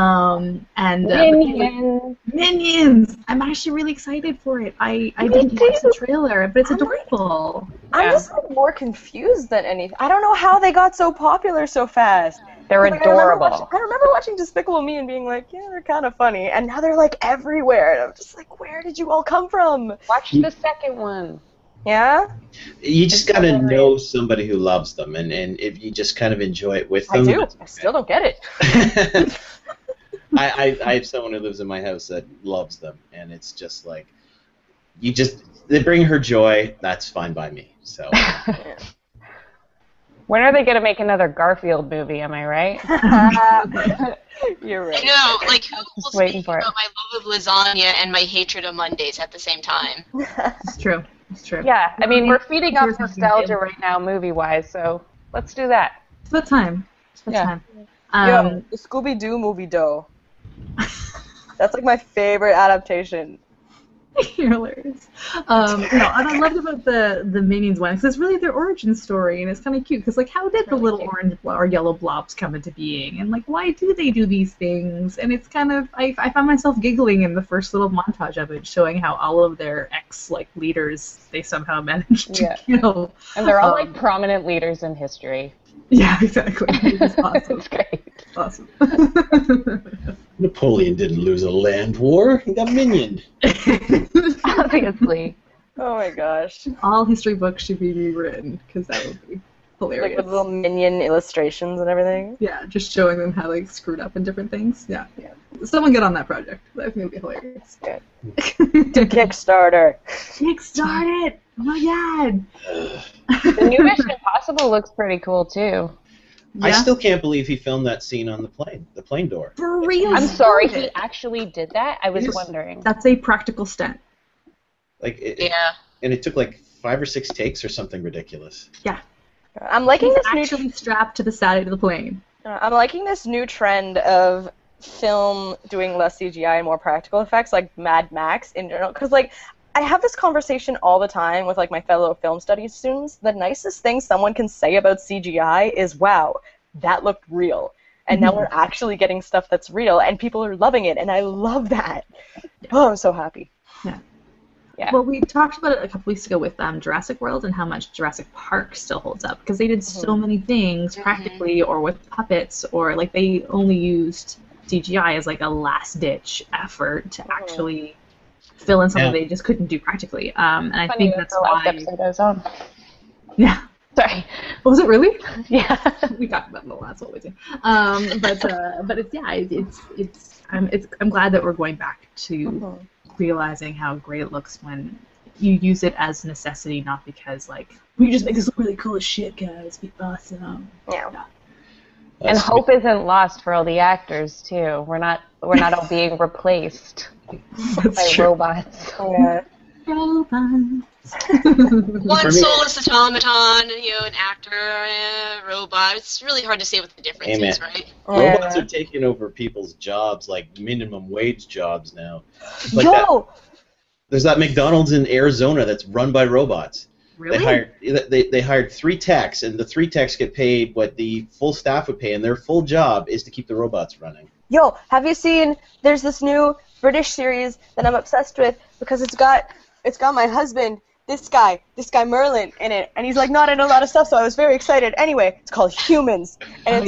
Minions! I'm actually really excited for it. I didn't watch the trailer, but it's adorable. I'm just like, more confused than anything. I don't know how they got so popular so fast. They're adorable. I remember watching Despicable Me and being like, yeah, they're kind of funny. And now they're like everywhere. And I'm just like, where did you all come from? Watch the second one. Yeah? You just gotta know somebody who loves them, and if you just kind of enjoy it with them. I do. I still don't get it. I have someone who lives in my house that loves them, and it's just like, they bring her joy. That's fine by me. So. When are they going to make another Garfield movie, am I right? You're I right. know, like, who will Just waiting speak for it. about my love of lasagna and my hatred of Mondays at the same time? It's true. It's true. Yeah, I mean, we're feeding Here's off something nostalgia good. right now, movie-wise, so let's do that. It's about time. It's about Yeah. time. Yo, the Scooby-Doo movie, though. That's like my favorite adaptation. You're hilarious. No, and I loved about the Minions one because it's really their origin story, and it's kind of cute because like how did the little orange or yellow blobs come into being, and like why do they do these things? And it's kind of I found myself giggling in the first little montage of it, showing how all of their leaders they somehow managed to kill. And they're all like prominent leaders in history. Yeah, exactly. It's awesome. It's great. Awesome. Napoleon didn't lose a land war. He got minioned. Obviously. Oh my gosh. All history books should be rewritten because that would be Like hilarious. with little minion illustrations and everything. Yeah, just showing them how like screwed up in different things. Yeah. Someone get on that project. I think it'd be hilarious. Good. Kickstarter. Kickstart it! Oh my god! The new Mission Impossible looks pretty cool, too. I still can't believe he filmed that scene on the plane door. For real? I'm sorry, he actually did that? I was Yes. wondering. That's a practical stunt. Like, Yeah. and it took like 5 or 6 takes or something ridiculous. Yeah. I'm liking He's this new. actually strapped to the side of the plane. I'm liking this new trend of film doing less CGI and more practical effects, like Mad Max in general. Because like, I have this conversation all the time with like my fellow film studies students. The nicest thing someone can say about CGI is, "Wow, that looked real." And now we're actually getting stuff that's real, and people are loving it, and I love that. Oh, I'm so happy. Yeah. Well, we talked about it a couple weeks ago with Jurassic World and how much Jurassic Park still holds up because they did so many things practically or with puppets or like they only used CGI as like a last-ditch effort to actually fill in something they just couldn't do practically. And I think that's the last why. episode I was on. Yeah. Sorry. Was it really? Yeah. We talked about it in the last one, too. But I'm glad that we're going back to realizing how great it looks when you use it as necessity, not because like we can just make this look really cool as shit, guys. Be awesome. Yeah. And That's- hope isn't lost for all the actors too. We're not all being replaced That's by true. robots. Yeah. Robots. One me- soulless automaton, an actor, robot. It's really hard to say what the difference Amen. is, right? Robots are taking over people's jobs, like minimum wage jobs now. Like there's that McDonald's in Arizona that's run by robots. Really? They hired 3 techs, and the 3 techs get paid what the full staff would pay, and their full job is to keep the robots running. Yo, have you seen? There's this new British series that I'm obsessed with because it's got my husband, this guy Merlin in it, and he's like not in a lot of stuff, so I was very excited. Anyway, it's called Humans, and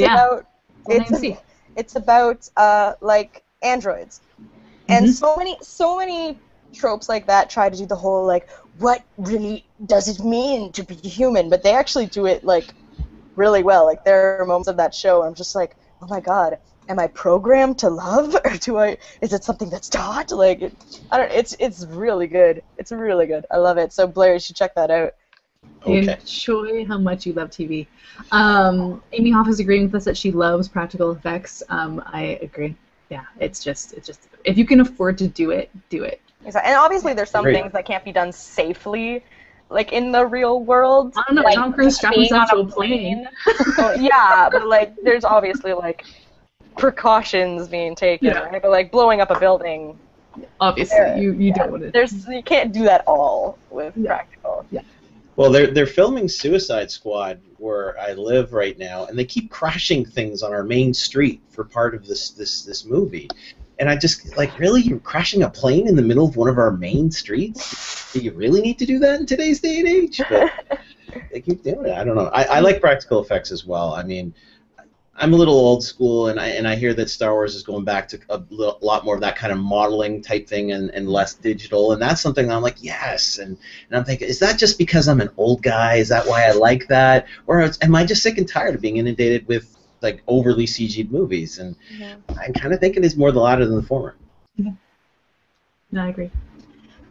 it's about like androids, and so many tropes like that try to do the whole like what really does it mean to be human, but they actually do it like really well. Like there are moments of that show where I'm just like, oh my god, am I programmed to love, or is it something that's taught? Like, it's really good. It's really good. I love it. So Blair, you should check that out. Okay. Enjoy how much you love TV. Amy Hoff is agreeing with us that she loves practical effects. I agree. Yeah, it's just if you can afford to do it, do it. Exactly. And obviously there's some Great. things that can't be done safely, like in the real world. I don't know. Like Tom Cruise strapped being himself to on a plane. Yeah, but like there's obviously like precautions being taken, right? But like blowing up a building, Obviously, you don't want to. you can't do that all with practical. Yeah. Well, they're filming Suicide Squad where I live right now, and they keep crashing things on our main street for part of this movie. And I just, like, really? You're crashing a plane in the middle of one of our main streets? Do you really need to do that in today's day and age? But they keep doing it. I don't know. I like practical effects as well. I mean, I'm a little old school, and I hear that Star Wars is going back to a lot more of that kind of modeling type thing and less digital, and that's something that I'm like, yes. And I'm thinking, is that just because I'm an old guy? Is that why I like that? Or am I just sick and tired of being inundated with like overly CG'd movies? And I'm kind of thinking it's more the latter than the former. No, I agree.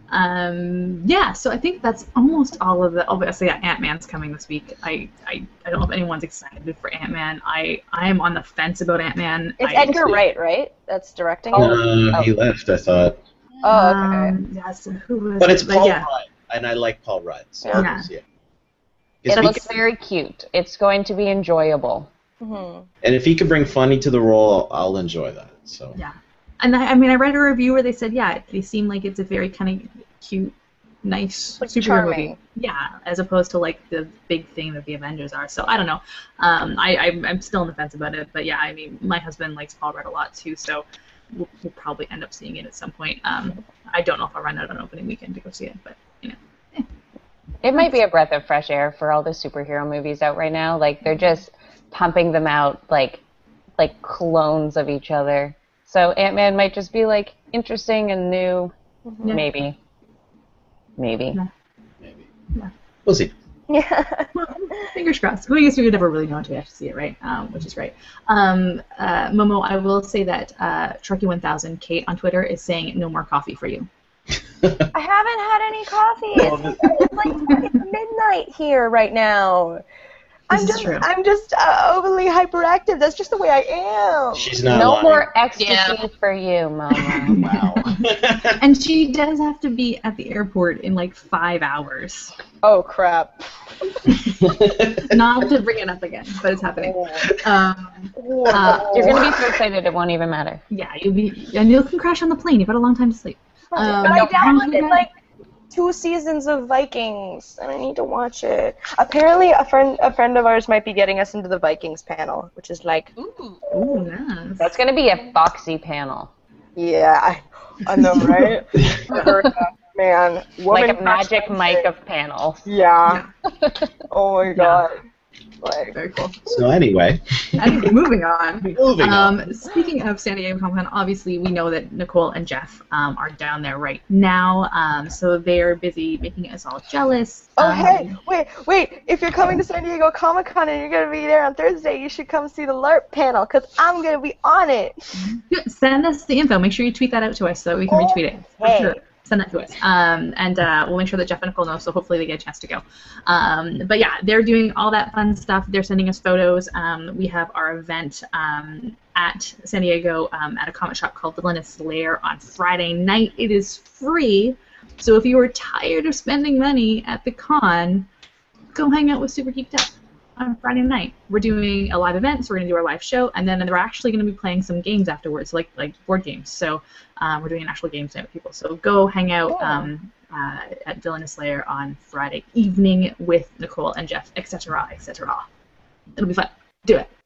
Yeah, so I think that's almost all of the. Obviously, yeah, Ant-Man's coming this week. I don't know if anyone's excited for Ant-Man. I am on the fence about Ant-Man. It's Edgar Wright, right? That's directing it? He left, I thought. Oh, okay. Yeah, so who was But it's it? Paul yeah. Rudd, and I like Paul Rudd. So Yeah. It looks very cute. It's going to be enjoyable. Mm-hmm. And if he can bring funny to the role, I'll enjoy that. So. Yeah. And I mean, I read a review where they said, yeah, they seem like it's a very kind of cute, nice Like superhero charming. movie. Yeah, as opposed to like the big thing that the Avengers are. So I don't know. I'm still on the fence about it, but yeah, I mean, my husband likes Paul Rudd a lot too, so we'll probably end up seeing it at some point. I don't know if I'll run out on opening weekend to go see it, but you know. It might be a breath of fresh air for all the superhero movies out right now. Like they're just pumping them out like clones of each other. So Ant-Man might just be like interesting and new. Yeah. Maybe. Yeah. We'll see. Yeah. Well, fingers crossed. Well, I guess we would never really know until we actually see it, right? Which is great. Momo, I will say that Truckee1000 Kate on Twitter is saying no more coffee for you. I haven't had any coffee. It's midnight here right now. This is true. I'm just overly hyperactive. That's just the way I am. She's not No lying. more ecstasy Yeah. for you, Mama. Wow. And she does have to be at the airport in like 5 hours. Oh crap. Not to bring it up again, but it's happening. You're gonna be so excited it won't even matter. Yeah, and you can crash on the plane. You've got a long time to sleep. But I downloaded like 2 seasons of Vikings, and I need to watch it. Apparently, a friend of ours might be getting us into the Vikings panel, which is like, Ooh. Ooh, nice. That's gonna be a Foxy panel. yeah, I know, right? Man, woman Like a magic crush mic of panels. Yeah. Oh my god. Like, Very cool. So anyway, Anyway, moving on. moving on. Speaking of San Diego Comic Con, obviously we know that Nicole and Jeff are down there right now, so they're busy making us all jealous. oh hey, wait! If you're coming to San Diego Comic Con and you're gonna be there on Thursday, you should come see the LARP panel, cause I'm gonna be on it. Send us the info. Make sure you tweet that out to us so that we can retweet it. For Okay. sure. Send that to us. And we'll make sure that Jeff and Nicole know, so hopefully they get a chance to go. But yeah, they're doing all that fun stuff. They're sending us photos. We have our event at San Diego at a comic shop called Villainous Lair on Friday night. It is free, so if you are tired of spending money at the con, go hang out with Super Geeked Up on Friday night. We're doing a live event, so we're going to do our live show, and then we're actually going to be playing some games afterwards, like board games. So we're doing an actual games night with people. So go hang out at Villainous Lair on Friday evening with Nicole and Jeff, etc., etc. It'll be fun. Do it.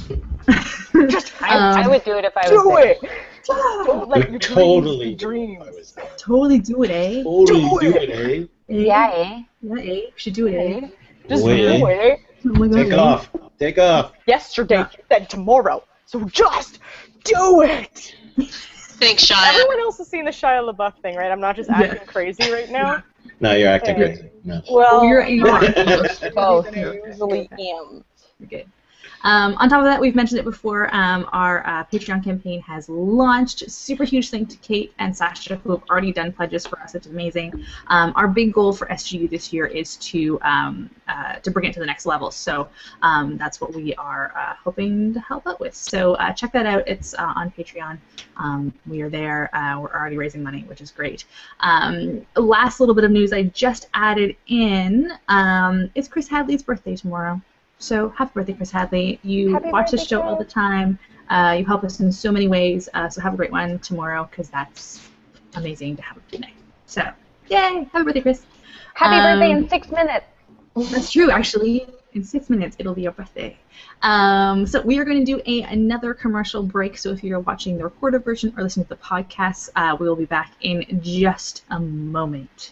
I would do it if I was Do there. it! Don't let your Totally dreams. I was Totally do it, eh? totally do it, eh? Yeah, eh? Yeah, eh? We should do it, eh? Just Wait. do it. Oh my God, Take eh? off. Take off. Yesterday you said tomorrow, so just do it! Thanks, Shia. Everyone else has seen the Shia LaBeouf thing, right? I'm not just acting crazy right now. No, you're acting Okay. crazy. No. Well, You're Both. I usually am. Good. On top of that, we've mentioned it before, our Patreon campaign has launched. Super huge thanks to Kate and Sasha, who have already done pledges for us. It's amazing. Our big goal for SGU this year is to bring it to the next level. So that's what we are hoping to help out with. So check that out. It's on Patreon. We are there. We're already raising money, which is great. Last little bit of news I just added in. It's Chris Hadley's birthday tomorrow. So happy birthday, Chris Hadley. You Happy watch the birthday, show all the time. You help us in so many ways. So have a great one tomorrow, because that's amazing to have a birthday. So, yay! Happy birthday, Chris. Happy birthday in 6 minutes. That's true, actually. In 6 minutes, it'll be your birthday. So we are going to do another commercial break. So if you're watching the recorded version or listening to the podcast, we will be back in just a moment.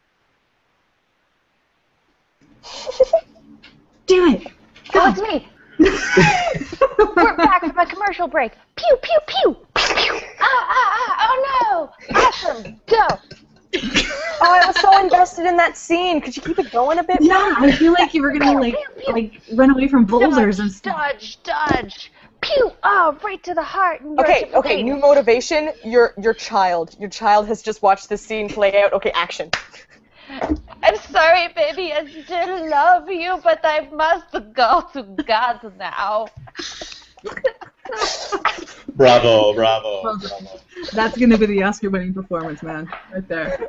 Do it! Oh, it's me. We're back from a commercial break. Pew, pew, pew. Pew, pew. Oh, no. Awesome. Go. Oh, I was so invested in that scene. Could you keep it going a bit? Yeah, I feel like you were going to like run away from boulders and stuff. Dodge, dodge. pew, oh, right to the heart. And you're Okay, just new motivation. Your child. Your child has just watched this scene play out. Okay, action. I'm sorry, baby, I still love you, but I must go to God now. Bravo. That's gonna be the Oscar-winning performance, man, right there.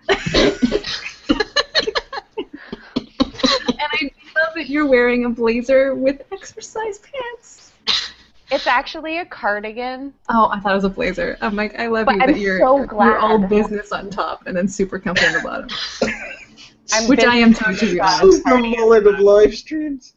And I love that you're wearing a blazer with exercise pants. It's actually a cardigan. Oh, I thought it was a blazer. I'm like, I love But you I'm that you're so glad. you're all business on top and then super comfy on the bottom. I'm Which I am too, to be honest. The mullet of live streams.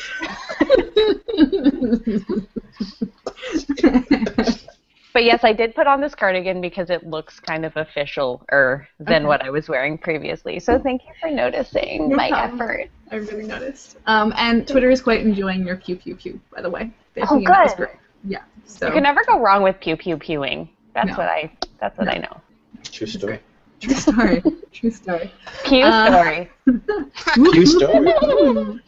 But yes, I did put on this cardigan because it looks kind of official-er than what I was wearing previously. So thank you for noticing my effort. I really noticed. And Twitter is quite enjoying your pew pew pew, by the way. They Oh, think that was good. great. Yeah. So You can never go wrong with pew pew pewing. That's No. what I know. True story. true story. True story. Pew story. True story.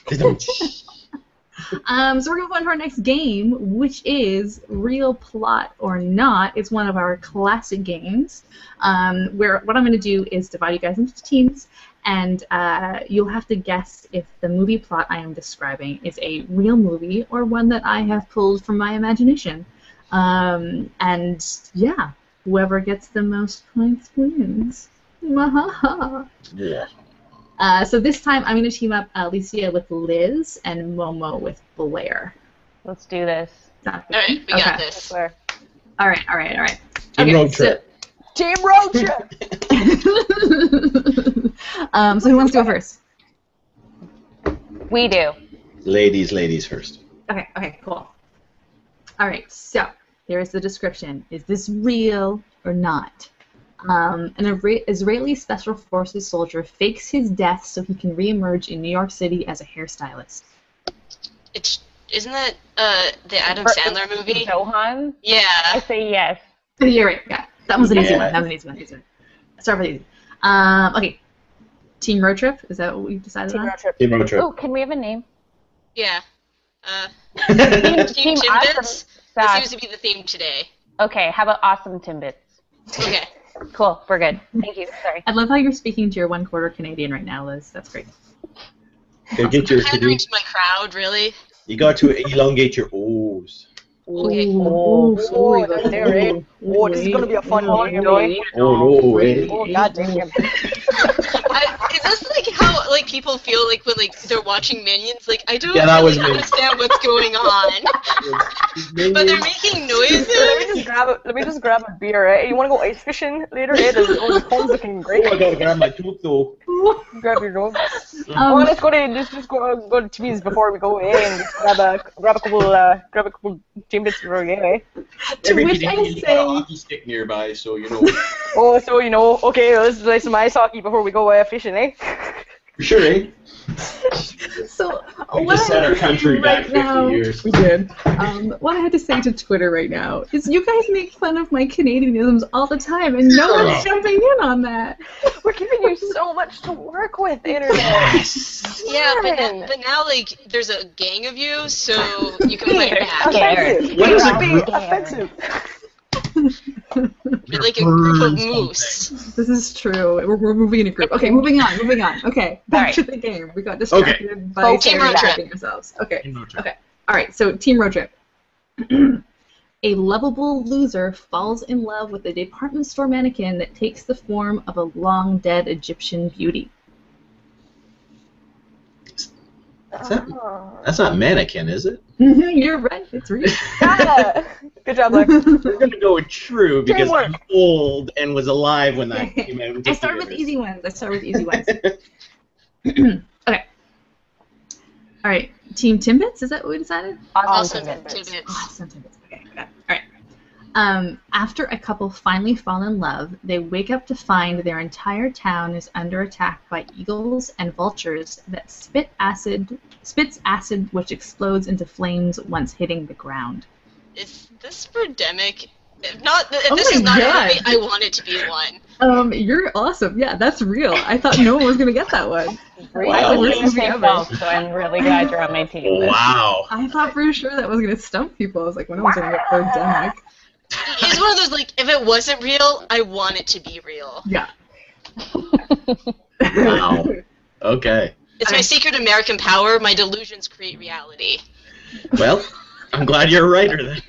So we're going to go on to our next game, which is Real Plot or Not. It's one of our classic games where what I'm going to do is divide you guys into teams, and you'll have to guess if the movie plot I am describing is a real movie or one that I have pulled from my imagination. And yeah, whoever gets the most points wins. Mahaha. Yeah. So this time I'm going to team up Alicia with Liz and Momo with Blair. Let's do this. Alright, we got this. Claire. All right. Team road trip. Team road trip. So who wants to go first? We do. Ladies first. Okay, cool. All right, so here is the description. Is this real or not? An Israeli Special Forces soldier fakes his death so he can reemerge in New York City as a hairstylist. Isn't that the Adam Sandler movie? Johan? I Yeah. say yes. You're right. Yeah, that was an easy Yeah. one. Start with easy. Okay. Team road trip. Is that what we decided Team on? road trip. Team road trip. Oh, can we have a name? Yeah. Team Team Timbits? Awesome. That seems to be the theme today. Okay, how about Awesome Timbits? Okay. Cool, we're good. Thank you. Sorry. I love how you're speaking to your 1/4 Canadian right now, Liz. That's great. You get your Pandering to my crowd, really. You got to elongate your O's. Okay. Oh, sorry. that's there, eh? Oh, this is gonna be a fun game, boy. Oh no, eh? Oh, god damn. Is this like how like people feel like when like they're watching Minions? Like I don't Yeah, that really was me. understand what's going on, but they're making noises. Let me just grab a beer, eh? You wanna go ice fishing later, eh? The phone's looking great. Oh, I gotta grab my tooth though. Grab your dog. Let's go to Timmy's before we go, eh? And just grab a couple Timbits for you, eh? To which I got a say, hockey stick nearby, so you know. Oh, so you know, okay, let's play some ice hockey before we go fishing, eh? For sure, eh? so We what just I set our have to country do back right 50 now, years. we did. What I had to say to Twitter right now is you guys make fun of my Canadianisms all the time, and no one's jumping in on that. We're giving you so much to work with, internet. Yeah, Man. but now like there's a gang of you, so you can fight back. Offensive. What is You're a being group? offensive. You're like a group of moose. This is true. We're moving in a group. Okay, moving on. Okay, back Alright. to the game. We got distracted by Okay, Team road trip. distracting ourselves. Okay. All right. So team road trip. A lovable loser falls in love with a department store mannequin that takes the form of a long dead Egyptian beauty. That's not mannequin, is it? You're right. It's real. Ah, good job, Lex. We're gonna go with true because Teamwork. I'm old and was alive when that came out. I start with easy ones. Okay. All right. Team Timbits. Is that what we decided? Also, Timbits. tidbits. Awesome Timbits. Okay. Got it. All right. After a couple finally fall in love, they wake up to find their entire town is under attack by eagles and vultures that spits acid which explodes into flames once hitting the ground. Is this Birdemic If this my is not a God. movie, I want it to be one. You're awesome. Yeah, that's real. I thought no one was gonna get that one. Wow. The worst movie ever. So I'm really glad you're on my team. Wow. I thought for sure that was gonna stump people. I was like, when was gonna get Birdemic? It's one of those, like, if it wasn't real, I want it to be real. Yeah. Wow. Okay. It's my secret American power. My delusions create reality. Well, I'm glad you're a writer then.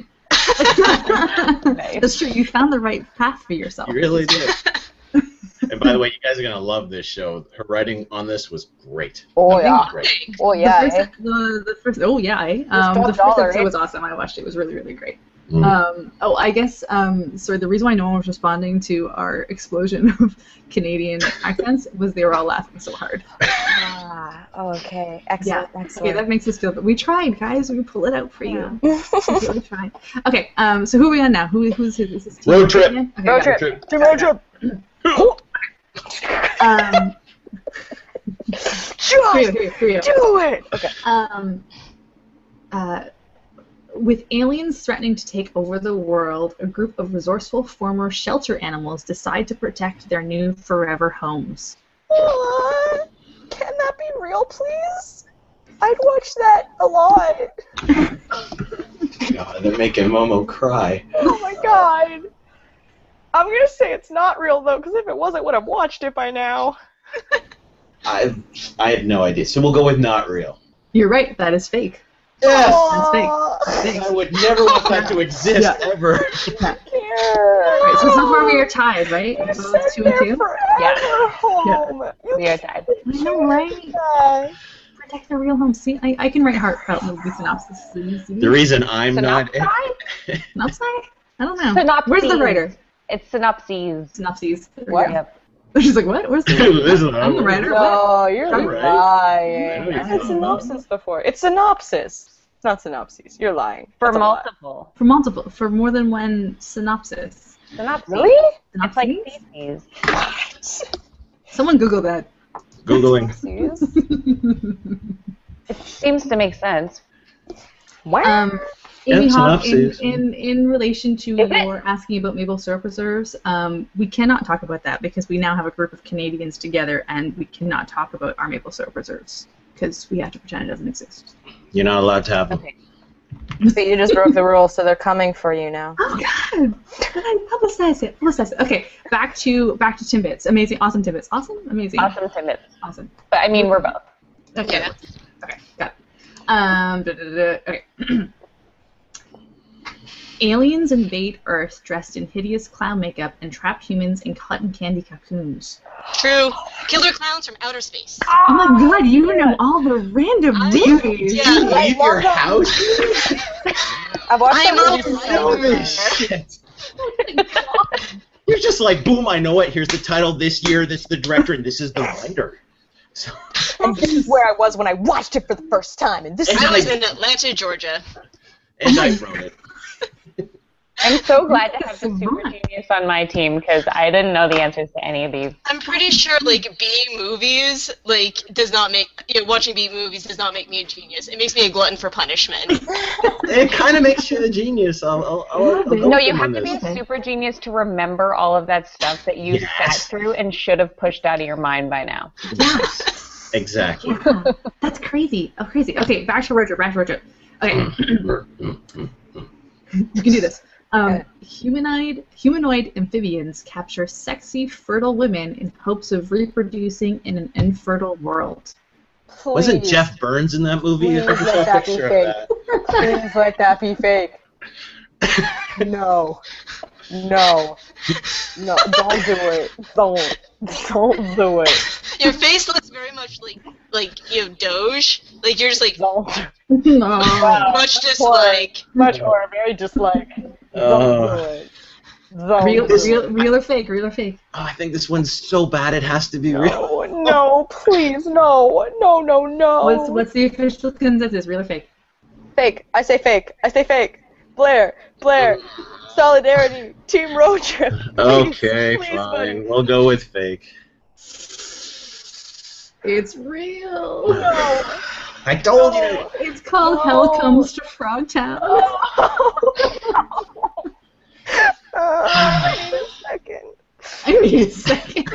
That's true. You found the right path for yourself. You really did. And by the way, you guys are gonna love this show. Her writing on this was great. Oh yeah. Great. Oh yeah. The first, the first, oh yeah, eh? The first episode was awesome. I watched it. It was really, really great. I guess, sorry, the reason why no one was responding to our explosion of Canadian accents was they were all laughing so hard. Okay. Excellent. Yeah. Excellent. Okay, that makes us feel, but we tried, guys. We pull it out for you. We really tried. Okay, so who are we on now? Who's is this team? Road trip. Okay, Road got trip. it. Road trip. Here. Do it. Okay. With aliens threatening to take over the world, a group of resourceful former shelter animals decide to protect their new forever homes. Can that be real, please? I'd watch that a lot. God, they're making Momo cry. Oh my god. I'm gonna say it's not real though, because if it was, I would have watched it by now. I have no idea. So we'll go with not real. You're right, that is fake. Yes. That's fake. That's fake. I would never want that to exist ever. Right, so far we are tied, right? Both 2 and 2? Yeah. Home. We are tied. I know, right? Protect the real home. See, I can write heartfelt movie synopsis. The reason I'm not... Synopsis? I don't know. Synopses. Where's the writer? It's synopses. Synopses. What? Yep. She's like, what? Where's the writer? I'm the writer. What? No, you're Right. lying. No, you're I had not. synopsis before. It's synopsis. It's not synopses. You're lying. For That's a lie. multiple. For more than one synopsis. Synopses. Really? It's like Synopses? species. Someone Google that. Googling. It seems to make sense. Wow. Amy Yeah, Hawk, synopsis. in relation to Is it? your asking about maple syrup reserves, we cannot talk about that because we now have a group of Canadians together and we cannot talk about our maple syrup reserves because we have to pretend it doesn't exist. You're not allowed to have them. Okay. So you just broke the rules, so they're coming for you now. Oh God! Publicize it. Okay, back to Timbits. Amazing, awesome Timbits. Awesome, amazing. Awesome tidbits. Awesome. But I mean, we're both. Okay. Yeah. Okay, got it. Okay. Aliens invade Earth dressed in hideous clown makeup and trap humans in cotton candy cocoons. True. Killer clowns from outer space. Oh my God! You know all the random movies. Yeah. You leave your house? I've watched I that am movie not so Holy shit. You're just like, boom, I know it. Here's the title this year, this is the director, and this is the writer. So, and this is where I was when I watched it for the first time, and this is I was in Atlanta, Georgia. and I wrote it. I'm so glad to have the That's super right. genius on my team because I didn't know the answers to any of these. I'm pretty sure, like, B movies, like, does not make, watching B movies does not make me a genius. It makes me a glutton for punishment. It kind of makes you a genius. I'll go No, you with have to be this. a super genius to remember all of that stuff that you Yes. sat through and should have pushed out of your mind by now. Yes, exactly. Yeah, that's crazy. Oh, crazy. Okay, back to road trip. Okay, you can do this. Humanoid amphibians capture sexy, fertile women in hopes of reproducing in an infertile world. Wasn't Jeff Burns in that movie? I Please just let saw a that be picture of fake. that. Please let that be fake. No. No. No, don't do it. Don't do it. Your face looks very much like Doge. Like, you're just, like, Don't. No. much just Poor. like... Much more, very dislike. Don't do it. Don't do it. Real or fake? Real or fake? Oh, I think this one's so bad it has to be real. No, please, no. No. What's the official consensus? Real or fake? Fake. I say fake. Blair. Solidarity. Team road trip. Please, Okay, please, fine. buddy. We'll go with fake. It's real. No. I told you. It's called Hell Comes to Frogtown. I need a second. I need a second.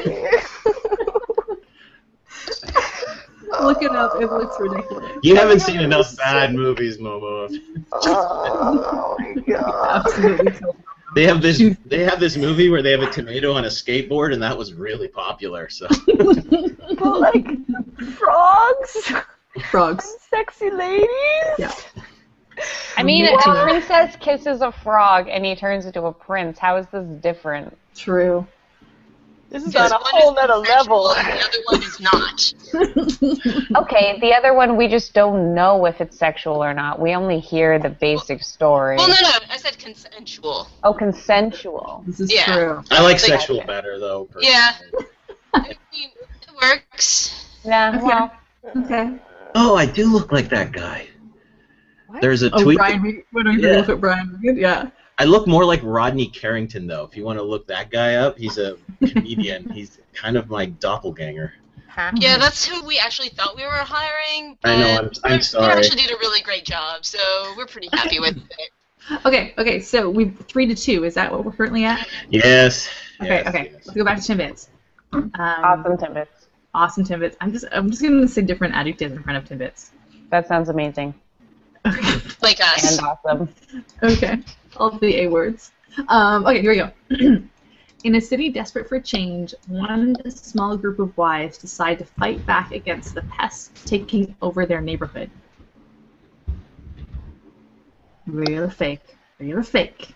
Look it up. It looks ridiculous. You haven't seen enough bad movies, Momo. Oh my god. Absolutely. They have this movie where they have a tomato on a skateboard, and that was really popular. So. But like frogs. Frogs. And sexy ladies. Yeah. I mean, What? a princess kisses a frog and he turns into a prince. How is this different? True. This is Because on a one whole is nother level. consensual and the other one is not. Okay, the other one we just don't know if it's sexual or not. We only hear the basic story. Well, no, I said consensual. Oh, consensual. This is Yeah. true. I like sexual better, though. Personally. Yeah. I mean, it works. Yeah, Okay. well, Okay. Oh, I do look like that guy. What? There's a Oh, tweet. Brian, when I Yeah. look at Brian, yeah. I look more like Rodney Carrington, though. If you want to look that guy up, he's a comedian. He's kind of my doppelganger. Yeah, that's who we actually thought we were hiring. I know, I'm They sorry. actually did a really great job, so we're pretty happy with it. Okay, so we've 3-2. Is that what we're currently at? Yes. Okay, yes, okay. yes. Let's go back to Timbits. awesome Timbits. Awesome Timbits. I'm just gonna say different adjectives in front of Timbits. That sounds amazing. Okay. Like us. And awesome. Okay. All the A words. Okay, here we go. In a city desperate for change, one small group of wives decide to fight back against the pests taking over their neighborhood. Real or fake? Real or fake?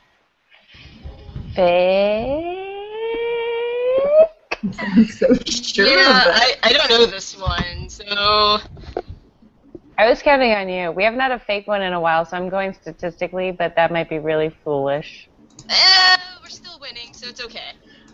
Fake. I'm so sure Yeah, of that. I don't know this one, so I was counting on you. We haven't had a fake one in a while, so I'm going statistically, but that might be really foolish. we're still winning, so it's okay.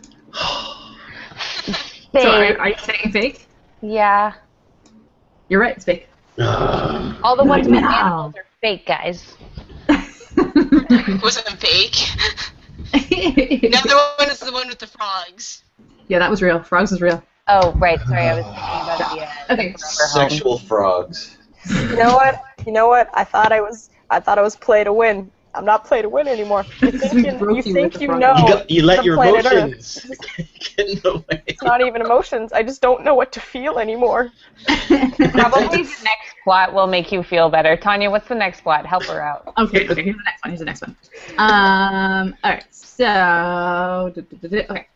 Fake. So are you saying fake? Yeah. You're right, it's fake. All the ones with Wow. animals are fake, guys. Wasn't fake. The other one is the one with the frogs. Yeah, that was real. Frogs was real. Oh, right. Sorry, I was thinking about the Okay. Forever Home. Sexual frogs. You know what? You know what? I thought I was play to win. I'm not play to win anymore. You We think broke you, you think with the you frog. know? You let from your planet Earth. emotions get in the way. It's not even emotions. I just don't know what to feel anymore. Probably the next plot will make you feel better. Tanya, what's the next plot? Help her out. Okay, here's the next one. Alright, so, okay.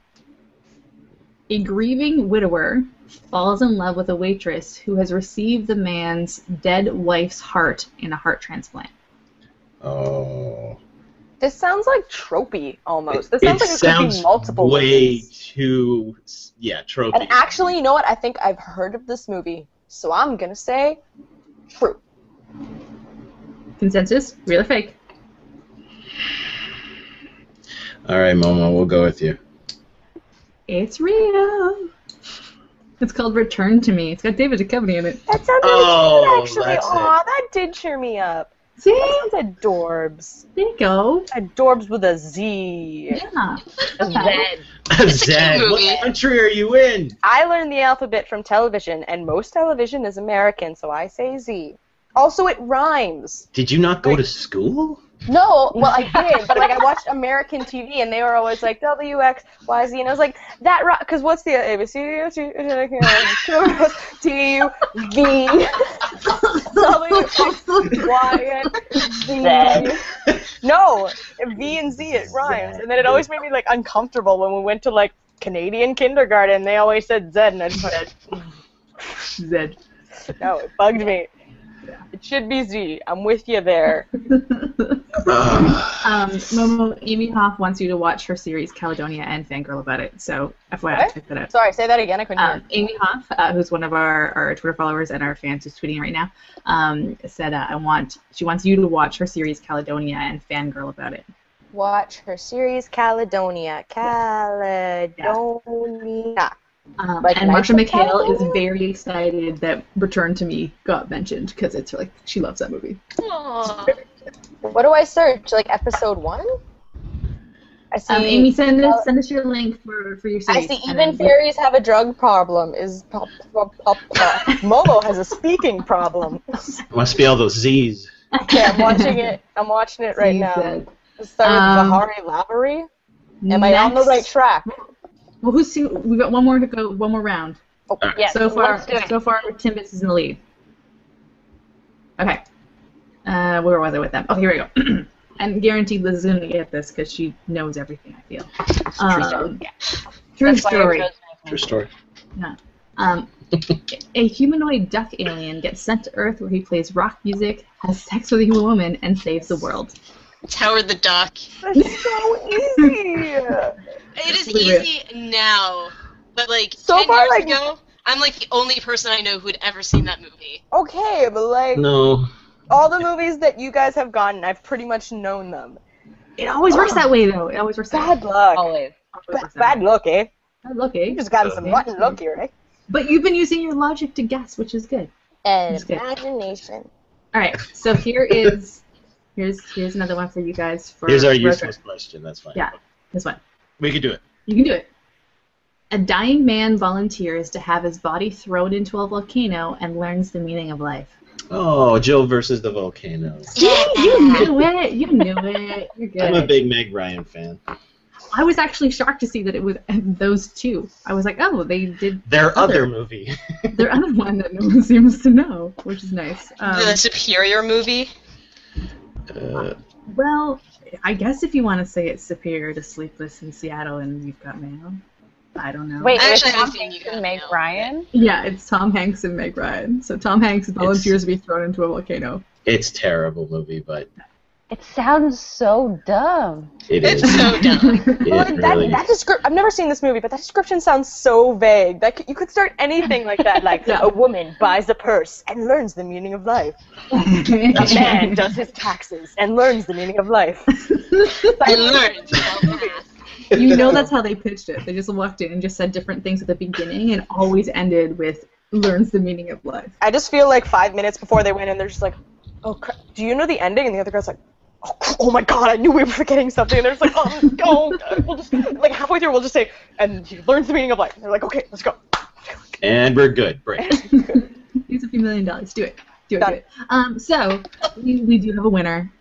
A grieving widower falls in love with a waitress who has received the man's dead wife's heart in a heart transplant. Oh. This sounds like tropey almost. This It sounds like it could sounds be multiple way movies. too, tropey. And actually, you know what? I think I've heard of this movie, so I'm gonna say true. Consensus? Real or fake? All right, Momo, we'll go with you. It's real. It's called Return to Me. It's got David Duchovny in it. That sounds Oh, really cute, actually. that's it. Aw, that did cheer me up. See? That sounds adorbs. There you go. Adorbs with a Z. Yeah. Zed. Zed, movie. what country are you in? I learned the alphabet from television, and most television is American, so I say Z. Also, it rhymes. Did you not go to school? No, well, I did, but like I watched American TV, and they were always like WXYZ, and I was like, that rock, because what's the ABC? T U V WXYZ. No, V and Z, it rhymes, and then it always made me like uncomfortable when we went to like Canadian kindergarten. They always said Z, and I just went, Zed. no, it bugged me. It should be Z. I'm with you there. Momo, Amy Hoff wants you to watch her series Caledonia and fangirl about it. So, FYI, What? check that out. Sorry, say that again. I couldn't hear. Amy Hoff, who's one of our Twitter followers and our fans who's tweeting right now, said she wants you to watch her series Caledonia and fangirl about it. Watch her series Caledonia. Caledonia. Like and Marsha Knights of McHale Caledonia? is very excited that Return to Me got mentioned because it's like she loves that movie. Aww. What do I search? Like episode 1? I see. Amy, send us your link for your I series. see. and Even then- fairies have a drug problem. Momo has a speaking problem. Must be all those Z's. Okay, I'm watching it. I'm watching it right now. Start with Vahari Lavery. Am I on the right track? Well, we got one more to go. One more round. Oh, yes, So far, let's do it. Timbits is in the lead. Okay. Where was I with them? Oh, here we go. And guaranteed Liz is going to get this because she knows everything, I feel. True story. True story. No. A humanoid duck alien gets sent to Earth where he plays rock music, has sex with a human woman, and saves the world. It's Howard the Duck. That's so easy. It is easy now, but like So 10 far, years like- ago, I'm like the only person I know who'd ever seen that movie. Okay, but like No. all the movies that you guys have gotten, I've pretty much known them. It always works that way, though. It always works that way. Bad luck. Always. Bad luck, eh? Bad luck, eh? You just got some rotten luck here, eh? But you've been using your logic to guess, which is good. And That's good. imagination. All right, so here's another one for you guys. Here's our road useless trip. question. That's fine. Yeah, this one. We can do it. You can do it. A dying man volunteers to have his body thrown into a volcano and learns the meaning of life. Oh, Joe versus the volcanoes. Yeah, you knew it. You knew it. You're good. I'm a big Meg Ryan fan. I was actually shocked to see that it was those two. I was like, oh, they did Their other movie. their other one that no one seems to know, which is nice. The Superior movie. Well, I guess if you want to say it's superior to Sleepless in Seattle and You've Got Mail. I don't know. Wait, I it's actually haven't Tom seen Hanks You Got and Meg Mail. Ryan? Yeah, it's Tom Hanks and Meg Ryan. So Tom Hanks volunteers to be thrown into a volcano. It's a terrible movie, but It sounds so dumb. it It's is. so dumb. It Like really that description, I've never seen this movie, but that description sounds so vague. That you could start anything like that, like Yeah. a woman buys a purse and learns the meaning of life. A man does his taxes and learns the meaning of life. I learned about math. You know that's how they pitched it. They just walked in and just said different things at the beginning and always ended with learns the meaning of life. I just feel like 5 minutes before they went in, they're just like, "Oh, crap. Do you know the ending?" And the other guy's like, "Oh my god, I knew we were forgetting something." And they're just like, "Oh, we'll just like halfway through, we'll just say, and he learns the meaning of life." And they're like, "Okay, let's go." And we're good. Break. Use a few $1 million. Do it. Do it. Done. Do it. So we do have a winner.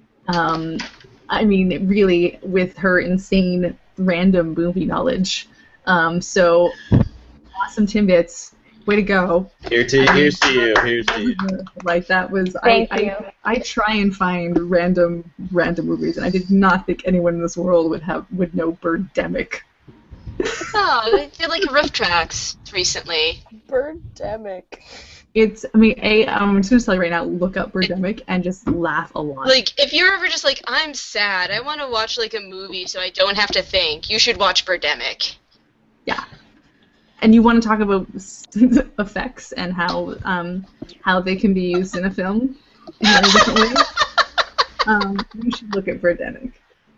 I mean, really, with her insane random movie knowledge. So awesome, Timbits. Way to go. Here's to you. Here's to you. Like that was Thank you. I try and find random movies, and I did not think anyone in this world would know Birdemic. Oh, they did like Riff Tracks recently. Birdemic. I'm just gonna tell you right now, look up Birdemic and just laugh a lot. Like, if you're ever just like, I'm sad, I want to watch like a movie so I don't have to think, you should watch Birdemic. Yeah. And you want to talk about effects and how they can be used in a film in many different ways. You should look at Birdemic.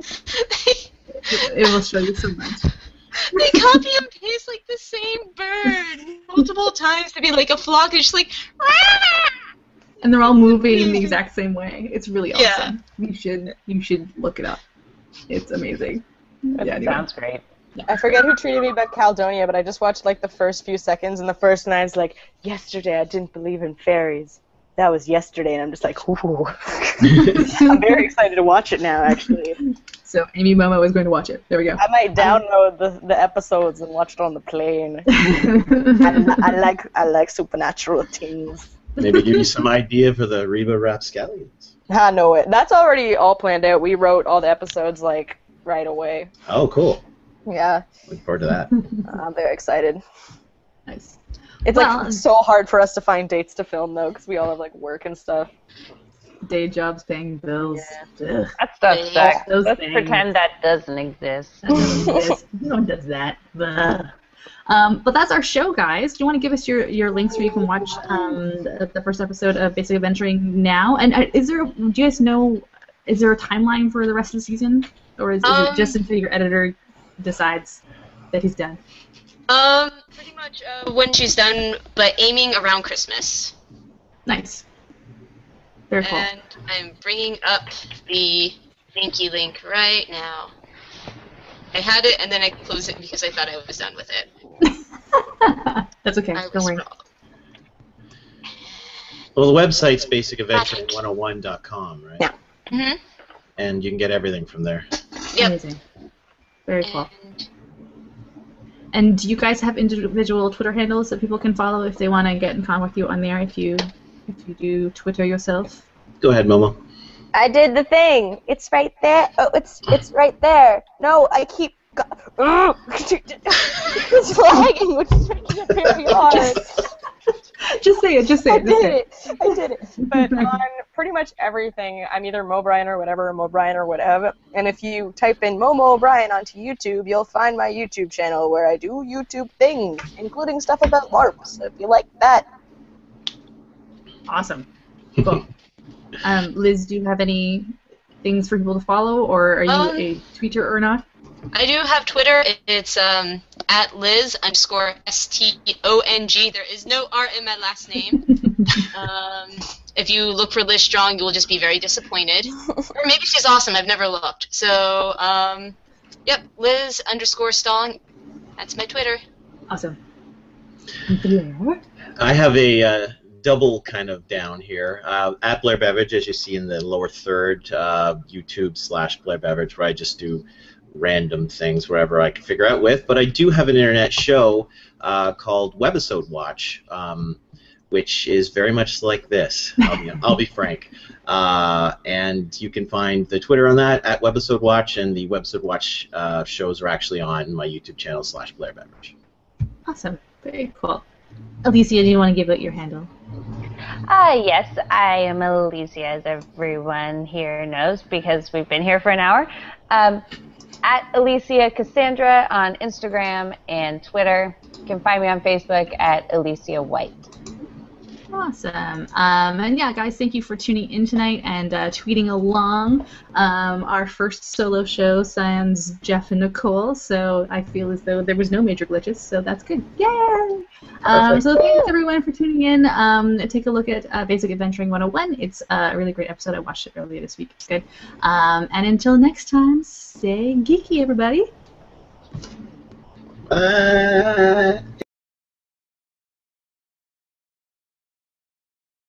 It will show you so much. They copy and paste like the same bird multiple times to be like a flock is just like, "Rah!" And they're all moving in the exact same way. It's really Yeah. awesome. You should look it up. It's amazing. That Yeah, anyway. sounds great. I forget who treated me about Caledonia, but I just watched like the first few seconds, and the first line's like, "Yesterday I didn't believe in fairies. That was yesterday," and I'm just like, "Ooh." I'm very excited to watch it now, actually. So Amy Momo is going to watch it. There we go. I might download the episodes and watch it on the plane. I like supernatural things. Maybe give you some idea for the Reba Rapscallions. I know it. That's already all planned out. We wrote all the episodes like right away. Oh, cool. Yeah, Look forward to that. I'm very excited. Nice. It's Well- like so hard for us to find dates to film though, because we all have like work and stuff. Day jobs, paying bills. Ugh. That stuff sucks. Those Let's things. pretend that doesn't exist. That doesn't exist. No one does that. Ugh. But that's our show, guys. Do you want to give us your links where you can watch the first episode of Basic Adventuring now? And do you guys know, is there a timeline for the rest of the season? Or is it just until your editor decides that he's done? Pretty much when she's done, but aiming around Christmas. Nice. Very cool. And I'm bringing up the thanky link right now. I had it and then I closed it because I thought I was done with it. That's okay. I Don't was worry. wrong. Well, the website's basicadventuring101.com, right? Yeah. Mhm. and you can get everything from there. Yep. Amazing. Very cool. And And do you guys have individual Twitter handles that people can follow if they want to get in contact with you on there? If you do Twitter yourself. Go ahead, Momo. I did the thing. It's right there. Oh, it's right there. No, I keep. It's lagging, which is making it very hard. Just say it. Just say it. I did it. But on pretty much everything, I'm either Mo Bryan or whatever, Mo Bryan or whatever. And if you type in Momo O'Brien onto YouTube, you'll find my YouTube channel where I do YouTube things, including stuff about LARP. So if you like that. Awesome. Cool. Liz, do you have any things for people to follow, or are you a tweeter or not? I do have Twitter. It's at Liz_STONG. There is no R in my last name. If you look for Liz Strong, you will just be very disappointed. Or maybe she's awesome. I've never looked. So, yep, Liz_Stong. That's my Twitter. Awesome. I have a double kind of down here. At Blair Beveridge, as you see in the lower third, YouTube/Blair Beveridge, where I just do random things wherever I can figure out with. But I do have an internet show called Webisode Watch, which is very much like this. I'll be frank. And you can find the Twitter on that at Webisode Watch, and the Webisode Watch shows are actually on my YouTube channel /Blair Beveridge. Awesome. Very cool. Alicia, do you want to give out your handle? Yes, I am Alicia, as everyone here knows, because we've been here for an hour. At Alicia Cassandra on Instagram and Twitter. You can find me on Facebook at Alicia White. Awesome. And yeah, guys, thank you for tuning in tonight and tweeting along. Our first solo show sans Jeff and Nicole, so I feel as though there was no major glitches, so that's good. Yay! So thanks everyone for tuning in. Take a look at Basic Adventuring 101. It's a really great episode. I watched it earlier this week. It's good. And until next time, stay geeky, everybody. Bye.